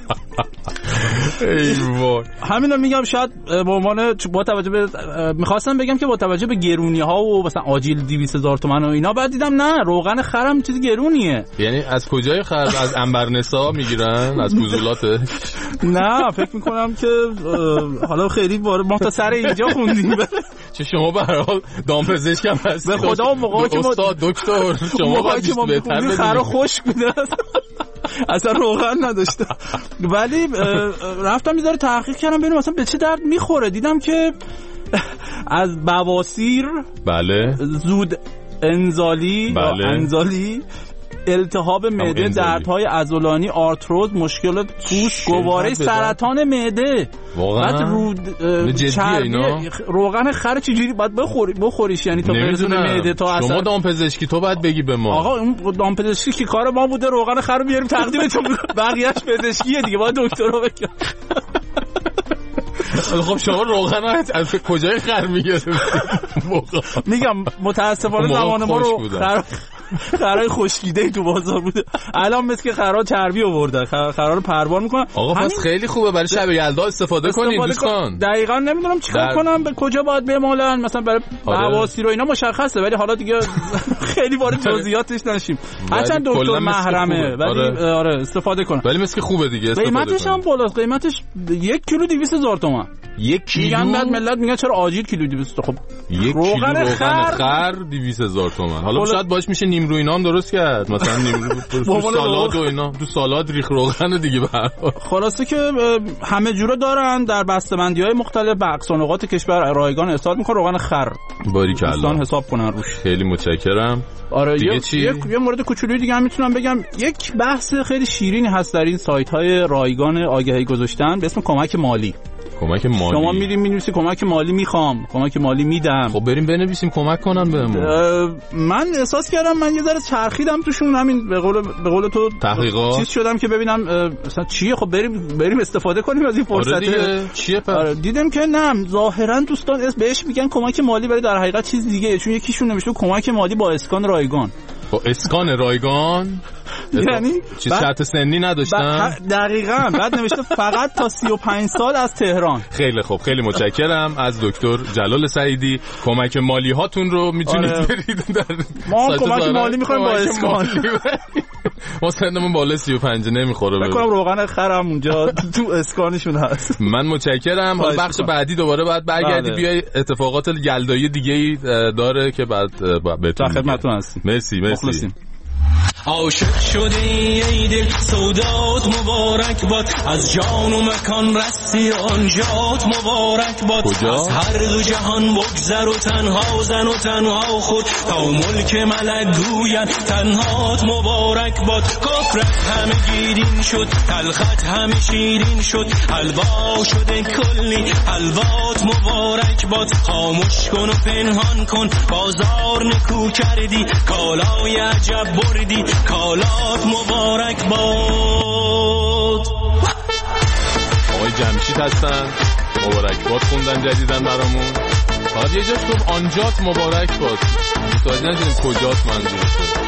S2: ای وای.
S18: همینا میگم شاید به عنوان با توجه به میخواستم بگم که با توجه به گرونی ها و مثلا آجیل دویست هزار تومان و اینا، بعد دیدم نه روغن خرم چیز گرونیه.
S2: یعنی از کجای خر؟ از انبرنسا میگیرن؟ از کوزولاته؟
S18: نه فکر میکنم که حالا خیلی ما تا سر اینجا خوندیم.
S2: چه شما به هر حال دامپزشک هم هستی.
S18: به خدا موقعی که ما
S2: استاد دکتر شما باید بهتر بدونید.
S18: خر خشک بوده اصلا روغن نداشته. ولی رفتم میذاره تحقیق کردم ببینم مثلا به چه درد میخوره. دیدم که از بواسیر،
S2: بله،
S18: زود انزالی،
S2: بله،
S18: انزالی، التهاب معده، دردهای عضلانی، آرتروز، مشکلات پوست، گواره، سرطان معده.
S2: واقعا
S18: رود
S2: جدیه اینا.
S18: روغن خر چجوری باید بخوری بخوریش یعنی تا برسونه معده تا اصلا.
S2: شما دامپزشکی تو باید بگی به ما.
S18: آقا اون دامپزشکی که کار ما بوده روغن خر رو بیاریم تقدیمتون، بقیه‌اش پزشکیه دیگه، باید دکتر رو بگم.
S2: خب شما روغن از کجای خر میگیرید؟
S18: میگم متاسفانه زمان ما رو خر خرای خشکیده تو بازار بوده. الان مثل که خرا چربی آورده، خرا رو پروار میکنن.
S2: آقا پس خیلی خوبه برای شب یلدا استفاده, استفاده کنین دوستان.
S18: دقیقاً نمیدونم چیکار در... کنم، به کجا باید بمالن، مثلا برای حواسی رو اینا مشخصه، ولی حالا دیگه خیلی وارد جزئیاتش نشیم. هرچند دکتر محرمه ولی آره. آره استفاده کنم.
S2: ولی مثل که خوبه دیگه استفاده کنم.
S18: قیمتش هم بالاست، قیمتش یک کیلو دویست هزار تومان.
S2: یک کیلو
S18: میگن بعد ملت میگن چرا آجیل کیلو دویست. خب
S2: یک روغن کیلو روغن خر, خر دویست هزار تومان. حالا شاید باش میشه نیمرو اینا هم درست کرد، مثلا نیمرو تو سالاد و اینا، تو سالاد ریخ روغن دیگه. برای
S18: خلاصه که همه جوره دارن در بسته‌بندی‌های مختلف به اقصا نقاط کشور رایگان ارسال میکنه روغن خر.
S2: باریکلا
S18: دوستان حساب کنن روش.
S2: خیلی متشکرم.
S18: آره دیگه چی؟ یک یه مورد کوچولوی دیگه هم میتونم بگم. یک بحث خیلی شیرینی هست در این سایت‌های رایگان آگهی گذاشتن به اسم کمک مالی.
S2: کمک مالی.
S18: شما میریم می‌نویسید کمک مالی میخوام، کمک مالی میدم.
S2: خب بریم بنویسیم کمک کنن بهمون.
S18: من احساس کردم من یه ذره چرخیدم توشون، همین به قول به قول تو
S2: تحقیقات
S18: چیز شدم که ببینم مثلا چیه. خب بریم بریم استفاده کنیم از این فرصت.
S2: آره دیگه. چیه پس؟
S18: آره دیدم که نه، ظاهرا دوستان اس بهش میگن کمک مالی ولی در حقیقت چیز دیگه، چون یکیشون نوشته کمک مالی با اسکان رایگان.
S2: با اسکان رایگان
S18: یعنی
S2: چه شرط سنی نداشتن؟
S18: دقیقاً. بعد نوشته فقط تا سی و پنج سال از تهران.
S2: خیلی خوب، خیلی متشکرم از دکتر جلال سعیدی. کمک مالی هاتون رو میتونید
S18: آره.
S2: برید در
S18: ما کمک مالی میخوایم با اسکان.
S2: ما سنمون بالا سی و پنج نمیخوره.
S18: بکنم روغن خرم اونجا تو اسکانشون هست.
S2: من متشکرم. حالا بخش بعدی دوباره بعد برگردی بیای اتفاقات یلدایی دیگه‌ای داره که بعد بهتون
S18: خدمتتون هستیم.
S2: مرسی مرسی.
S14: عاشق شده ای دل سودات مبارک باد، از جان و مکان رستی آنجات مبارک باد.
S2: کجا؟
S14: از هر دو جهان بگذر و تنها زن و تنها خود، تا ملک ملک گوید تنهات مبارک باد. کفرت همه گیرین شد، تلخت همه شیرین شد، حلوا شده کلی حلوات مبارک باد. خاموش کن و پنهان کن، بازار نکو کردی، کالای عجب بردی، کالات مبارک باد.
S2: آقای جمشید هستن، مبارک باد خوندن جدیدن برامون. فقط یه جاش گفت آنجات مبارک باد، متوجه نشدیم کجات منظورشه.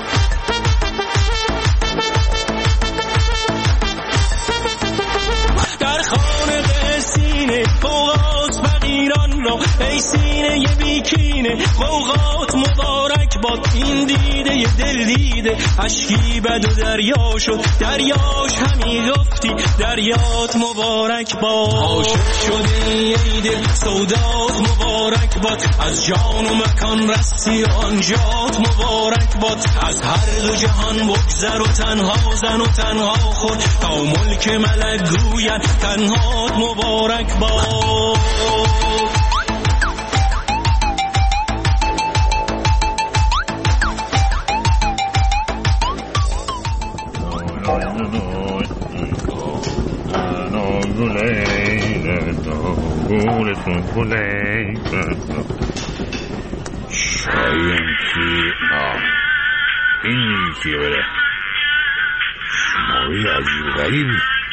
S14: در خانه سینه قوقات فقیران را، ای سینه ی بیکینه قوقات مبارک باد. این دیده ی دل دیده اشکی بد و دریا شد، دریاش همی گفتی دریات مبارک باد. عاشق شده ای دل سودات مبارک باد، از جان و مکان رستی آنجات مبارک باد. از هر دو جهان بگذر و تنها زن و تنها خود، تا ملک ملک گوید تنهات مبارک باد.
S19: شایم که این که بره شماری عجیب غریب.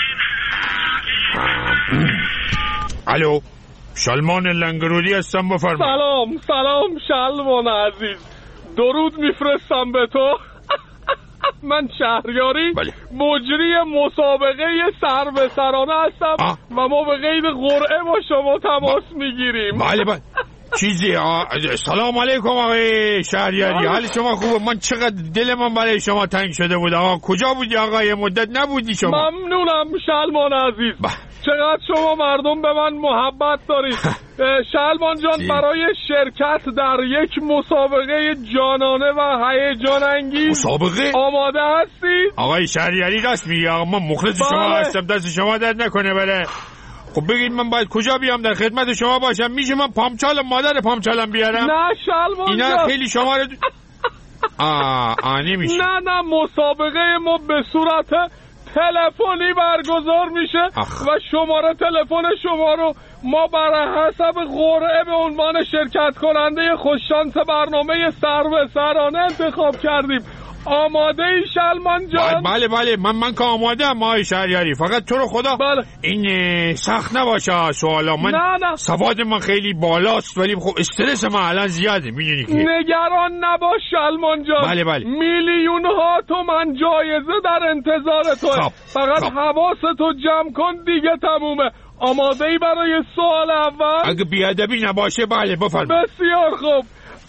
S19: الو، شلمان لنگرودی هستم، بفرمایید.
S13: سلام سلام شلمان عزیز، درود میفرستم به تو. من شهریاری بله. مجری مسابقه سر به سرانه هستم آه. و ما به قید قرعه با شما تماس با... میگیریم.
S19: بله بله. چیزی آ... سلام علیکم آقای شهریاری، حال شما خوبه؟ من چقدر دل من برای شما تنگ شده بود. آقا کجا بودی آقا؟ یه مدت نبودی شما.
S13: ممنونم شلمان عزیز. با... چقدر شما مردم به من محبت دارید. شلمان جان، برای شرکت در یک مسابقه جانانه و هیجان انگیز
S19: مسابقه
S13: آماده هستید؟
S19: آقای شهریاری راست میگی آقا، من مخلص شما هستم، دست شما درد نکنه. بره خب بگید من باید کجا بیام در خدمت شما باشم؟ میشه من پامچال مادر پامچالم بیارم؟
S13: نه شلمان
S19: اینا
S13: جان،
S19: خیلی شما رو آه آه نمیشه.
S13: نه نه، مسابقه ما به صورت تلفنی برگزار میشه اخ. و شماره تلفن شما رو ما بر حسب قرعه به عنوان شرکت کننده خوششانس برنامه سر به سرانه انتخاب کردیم. آماده ای شلمان جان؟
S19: بله بله من من که آماده ام آقای شهریاری، فقط تو رو خدا
S13: بله.
S19: این سخت نباشه سوالا. من
S13: نه نه.
S19: سواد من خیلی بالاست ولی خب استرس من الان زیاده میدونی که.
S13: نگران نباش شلمان جان.
S19: بله بله.
S13: میلیون ها تومن جایزه در انتظار تو. فقط
S19: خب.
S13: حواستو جمع کن دیگه تمومه. آماده ای برای سوال اول؟
S19: اگه بیادبی نباشه بله بفرمایید.
S13: بسیار خوب.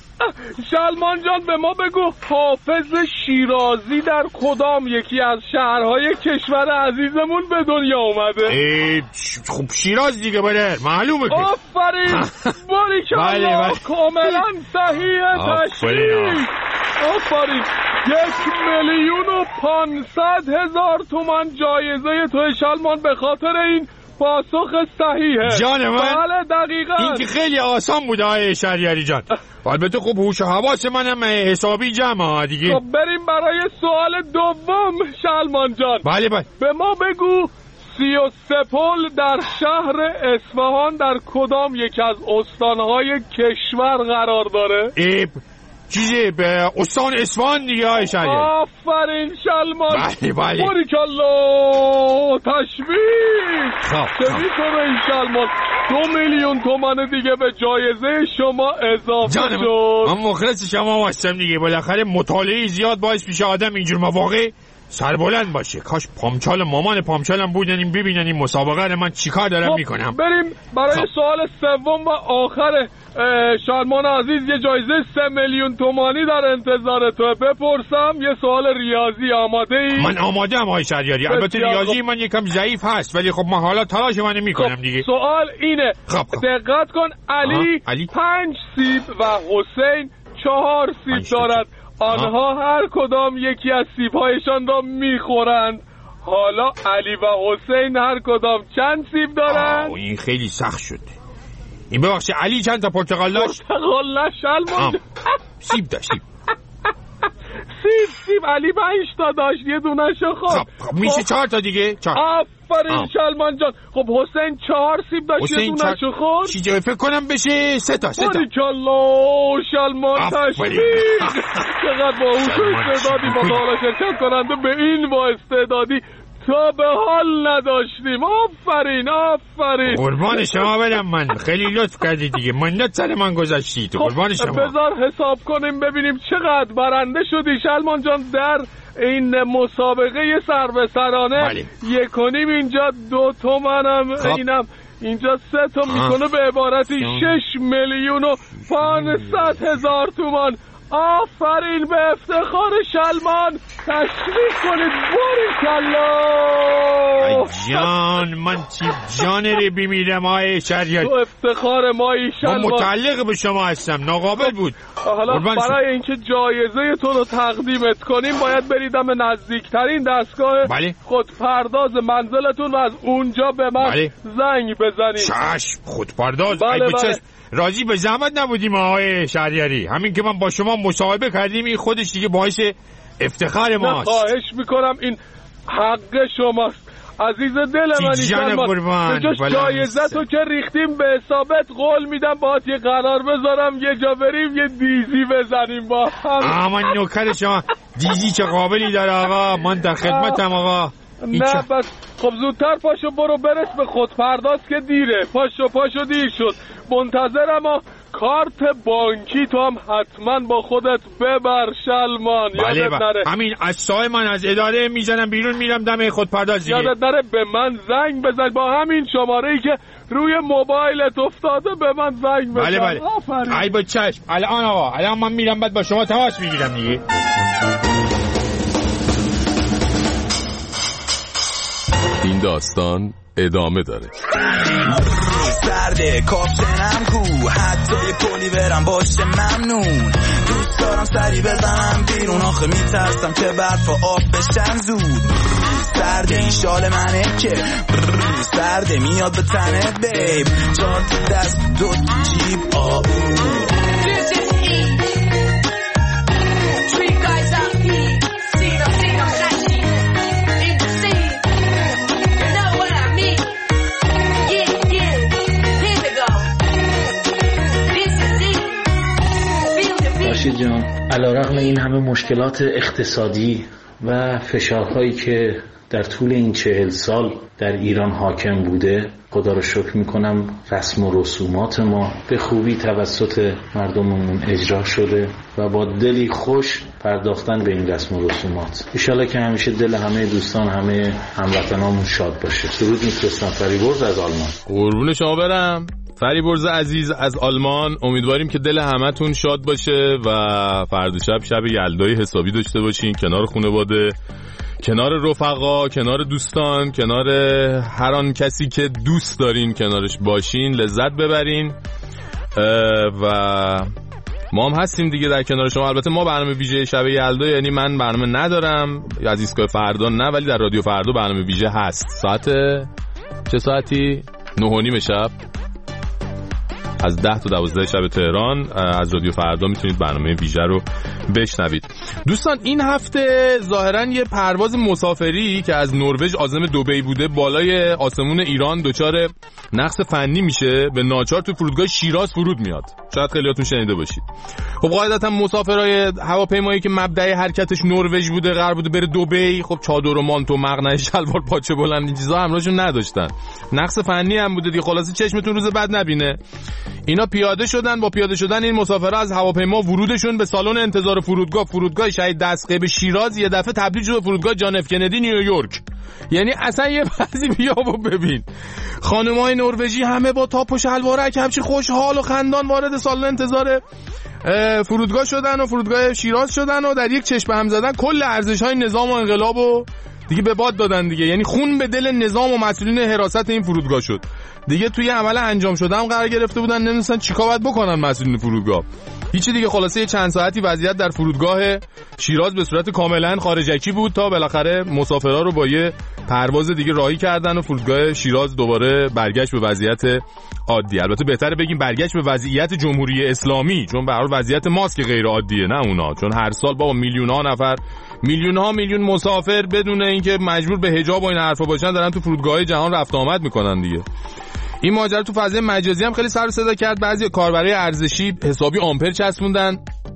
S13: شلمان جان به ما بگو حافظ شیرازی در کدام یکی از شهرهای کشور عزیزمون به دنیا اومده؟
S19: خب شیراز دیگه بله معلومه که.
S13: آفرین باریکالله کاملا صحیح تشریح. آفرین. یک میلیون و پانصد هزار تومان جایزه تو شلمان به خاطر این پاسخ صحیحه.
S19: جان من
S13: بله دقیقاً.
S19: این که خیلی آسان بود آقای شهریاری جان. البته خب هوش و حواس منم حسابی جمع دیگه.
S13: خب بریم برای سوال دوم شلمان جان.
S19: بله بله.
S13: به ما بگو سی و سه پل در شهر اصفهان در کدام یک از استانهای کشور قرار داره؟
S19: ای چیزی به استان اصفهان دیگه های شهریاری.
S13: آفرین شلمان.
S19: بله بله.
S13: باریکالله تشویق.
S19: خب
S13: چه میکنه این شلمان؟ دو میلیون تومان دیگه به جایزه شما اضافه
S19: شد. من مخلص شما هستم دیگه. بالاخره مطالعه زیاد باعث میشه آدم اینجور مواقع سربلند باشه. کاش پامچال مامان پامچالم بودنیم ببینن این مسابقه رو من چیکار دارم
S13: خب
S19: میکنم.
S13: بریم برای خب. سوال سوم و آخر شلمان عزیز. یه جایزه سه میلیون تومانی در انتظار تو. بپرسم یه سوال ریاضی آماده ای؟
S19: من آماده ام آقای شهریاری. البته ریاضی خب. من یکم ضعیف هست ولی خب من حالا تلاش منو میکنم
S13: خب.
S19: دیگه.
S13: سوال اینه
S19: خب. خب.
S13: دقت کن. علی, علی پنج سیب و حسین چهار سیب دارد. آنها هر کدام یکی از سیب‌هایشان را میخورند. حالا علی و حسین هر کدام چند سیب دارند؟
S19: آه این خیلی سخت شده. این ببخشید علی چند تا پرتقال داشت؟
S13: پرتقال نه شلمان.
S19: سیب داشت. سیب
S13: سیب سیب علی پنج تا داشت یه دونه شو خورد.
S19: خب, خب میشه چهار تا دیگه. چهار.
S13: آفرین شلمان جان. خب حسین چهار سیب داشت یه دونه شو خورد.
S19: چی جای فکر کنم بشه سه تا سه تا.
S13: باریکالله شلمان تشویق. چقدر با حضور استعدادی مطالعه شرکت کننده به این با استعدادی تا به حال نداشتیم. آفرین آفرین.
S19: قربان شما برم من. خیلی لطف کردی دیگه. منت سر من گذاشتی تو. قربان شما.
S13: بذار حساب کنیم ببینیم چقدر برنده شدی شلمان جان در این مسابقه سر به سرانه.
S19: بله.
S13: یک و نیم اینجا دو تومنم خب. اینم اینجا سه تا میکنه به عبارتی شش میلیون و پانصد هزار تومان. آفرین به افتخار شلمان. تشریف کنید. باریکالله
S19: جان من چی جان رو بمیرم آقای شهریاری.
S13: تو افتخار مایی شلمان.
S19: من متعلق به شما هستم. ناقابل بود.
S13: حالا برای اینکه جایزه تو رو تقدیمت کنیم باید بریدم نزدیکترین دستگاه
S19: بله.
S13: خودپرداز منزلتون و از اونجا به من
S19: بله.
S13: زنگ بزنید.
S19: چشم خودپرداز.
S13: بله بله.
S19: راضی به زحمت نبودیم آقای شهریاری. همین که من با شما مصاحبه کردیم این خودش دیگه باعث افتخار ماست.
S13: خواهش میکنم این حق شماست عزیز دل من.
S19: جان قربان.
S13: جایزه تو که ریختیم به حسابت قول میدم باهات یه قرار بذارم یه جا بریم یه دیزی بزنیم با هم.
S19: آمان نوکر شما. دیزی چه قابلی داره آقا. من در خدمتم آقا.
S13: نه بس خب زودتر پاشو برو برس به خودپرداز که دیره. پاشو پاشو دیر شد. منتظرم. کارت بانکی تو هم حتما با خودت ببر شلمان.
S19: بله
S13: یادت نره.
S19: همین از سای من از اداره میزنم بیرون میرم دم خودپرداز دیگه.
S13: یادت نره به من زنگ بزن با همین شماره‌ای که روی موبایلت افتاده به من زنگ بزن.
S19: بله بله. ای با چشم. الان آقا الان من میرم بعد با شما تماس میگیرم دیگه.
S1: این داستان ادامه داره.
S20: سرده کاپشنم کو حتی یه پولی برم باشه ممنون. دوست دارم سری بزنم بیرون آخه میترسم که برف و آب بشن زود. سرده این شال منه که سرده میاد به تنت بیب. چهار تا دست دو جیب آبون.
S21: خورشید جان، علیرغم این همه مشکلات اقتصادی و فشارهایی که در طول این چهل سال در ایران حاکم بوده، خدا رو شکر میکنم رسم و رسومات ما به خوبی توسط مردممون اجرا شده و با دلی خوش پرداختن به این رسم و رسومات. انشالله که همیشه دل همه دوستان، همه هموطنامون شاد باشه. درود میفرستم. فریبرز از آلمان.
S2: قربون شما برم. فریبرز عزیز از آلمان، امیدواریم که دل همتون شاد باشه و فردا شب شب یلدای حسابی داشته باشین کنار خانواده، کنار رفقا، کنار دوستان، کنار هر آن کسی که دوست دارین کنارش باشین، لذت ببرین و ما هم هستیم دیگه در کنار شما. البته ما برنامه ویژه شب یلدا، یعنی من برنامه ندارم از ایستگاه فردا نه، ولی در رادیو فردا برنامه ویژه هست. ساعت چه ساعتی؟ نه و نیم شب از ده تا دوازده شب تهران از رادیو فردا میتونید برنامه ویژه رو بشنوید. دوستان این هفته ظاهرا یه پرواز مسافری که از نروژ عازم دبی بوده بالای آسمون ایران دچار نقص فنی میشه، به ناچار تو فرودگاه شیراز فرود میاد. شاید خیلیاتون شنیده باشید. خب قاعدتا مسافرای هواپیمایی که مبدأ حرکتش نروژ بوده، قرار بوده بره دبی، خب چادر و مانتو، مقنعه، شلوار پاچه بلند این چیزا همراهشون نداشتن. نقص فنی هم بوده دیگه. خلاصه چشمتون روز بعد نبینه. اینا پیاده شدن. با پیاده شدن این مسافرها از هواپیما ورودشون به سالن انتظار فرودگاه فرودگاه شهید دستقیب شیراز یه دفعه تبدیل شد به فرودگاه جان اف کندی نیویورک. یعنی اصلا یه بعضی بیا و ببین خانمای نروژی همه با تاپ و شلوارک همچی خوشحال و خندان وارد سالن انتظار فرودگاه شدن و فرودگاه شیراز شدن و در یک چشم هم زدن کل ارزش‌های نظام و انقلاب و دیگه به باد دادن دیگه. یعنی خون به دل نظام و مسئولین حراست این فرودگاه شد دیگه. توی عمل انجام شده هم قرار گرفته بودن، نمی‌دونستن چیکار باید بکنن مسئولین فرودگاه. هیچی دیگه. خلاصه یه چند ساعتی وضعیت در فرودگاه شیراز به صورت کاملا خارجکی بود تا بالاخره مسافرها رو با یه پرواز دیگه راهی کردن و فرودگاه شیراز دوباره برگشت به وضعیت عادی. البته بهتره بگیم برگشت به وضعیت جمهوری اسلامی، چون به هر حال وضعیت ماست که غیر عادیه نه اونا، چون هر سال با میلیون ها نفر، میلیون ها میلیون مسافر بدون اینکه مجبور به حجاب و این حرفا باشن دارن تو فرودگاه‌های جهان رفت آمد میکنن دیگه. این ماجرا تو فضای مجازی هم خیلی سر و صدا کرد. بعضی کاربرای ارزشی حسابی آمپر چسبوندن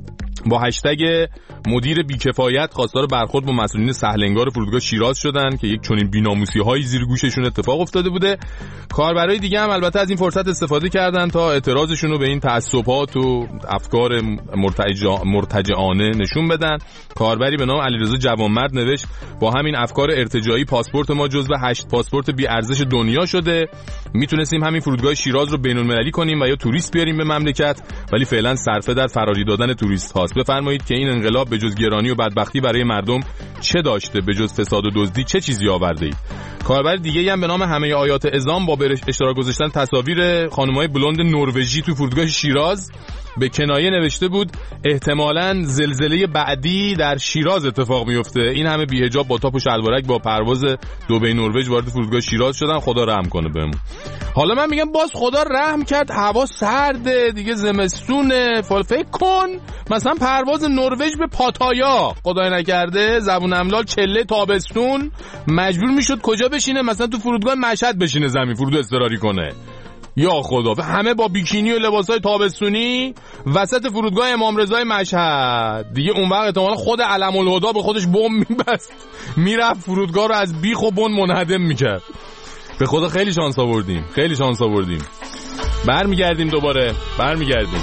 S2: با هشتگ مدیر بیکفایت خواستار برخورد با مسئولین سهلنگار فرودگاه شیراز شدن که یک چنین بی‌ناموسی‌هایی زیر گوششون اتفاق افتاده بوده. کاربرای دیگه هم البته از این فرصت استفاده کردن تا اعتراضشون رو به این تعصبات و افکار مرتجع مرتجعانه نشون بدن. کاربری به نام علیرضا جوانمرد نوشت با همین افکار ارتجاعی پاسپورت ما جزو هشت پاسپورت بی ارزش دنیا شده. میتونستیم همین فرودگاه شیراز رو بین‌المللی کنیم و یا توریست بیاریم به مملکت، ولی فعلا صرفه در فراری دادن توریست هاست. بفرمایید که این انقلاب به جز گرانی و بدبختی برای مردم چه داشته؟ به جز فساد و دزدی چه چیزی آورده اید؟ کاربر دیگه هم به نام همه آیات عظام با به اشتراک گذاشتن تصاویر خانم‌های بلوند نروژی تو فرودگاه شیراز به کنایه نوشته بود احتمالاً زلزله بعدی در شیراز اتفاق میفته. این همه بی‌حجاب با تاپ و شلوارک با پرواز دبی نروژ وارد فرودگاه شیراز شدن. خدا رحم کنه بهمون. حالا من میگم باز خدا رحم کرد، هوا سرده دیگه، زمستونه. فکر کن مثلا پرواز نروژ به پاتایا خدای نکرده زبون املال چله تابستون مجبور میشد کجا بشینه؟ مثلا تو فرودگاه مشهد بشینه زمین فرودگاه اضطراری کنه. یا خدا، همه با بیکینی و لباسای تابستونی وسط فرودگاه امام رضای مشهد دیگه. اون وقت احتمالاً خود علم الهدی به خودش بمب میبست میرفت فرودگاه رو از بیخ و بن منهدم میکرد. به خدا خیلی شانس آوردیم، خیلی شانس آوردیم. برمیگردیم دوباره، برمیگردیم.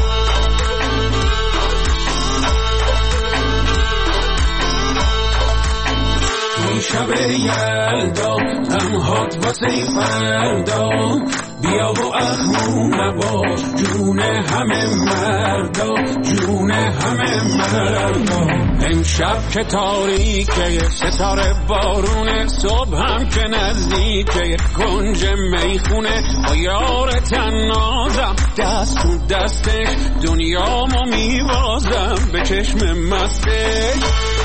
S9: اون شب یلدا غمهات واسه فردا بیا و اخمون نباش جون همه مردا، جون همه مردا. امشب که تاریکه ستاره بارونه، صبح هم که نزدیکه کنج میخونه با یار تنازم دست تو دستش دنیامو میوازم به چشم مستش.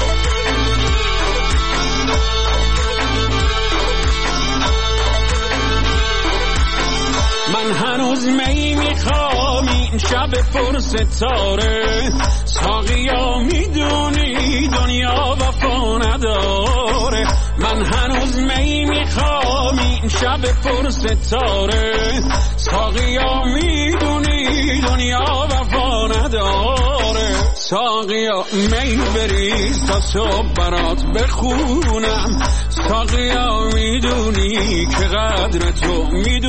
S9: من هنوز می میخوام این شب پر ستاره، ساقیا میدونی دنیا وفا نداره. من هنوز می میخوام این شب پر ستاره، ساقیا میدونی دنیا وفا نداره.
S3: ساقیا می بریز تا صبح برات بخونم ساقیا میدونی که قدر تو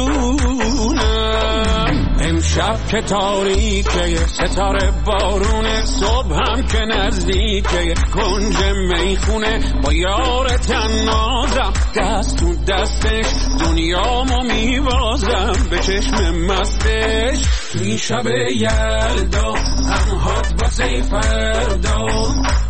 S3: میدونم امشب که تاریکه ستاره بارونه صبح هم که نزدیکه کنج میخونه با یار تنازم دست تو دستش دنیامو میوازم به چشم مستش توی شب یلدا هم هات واسه فردا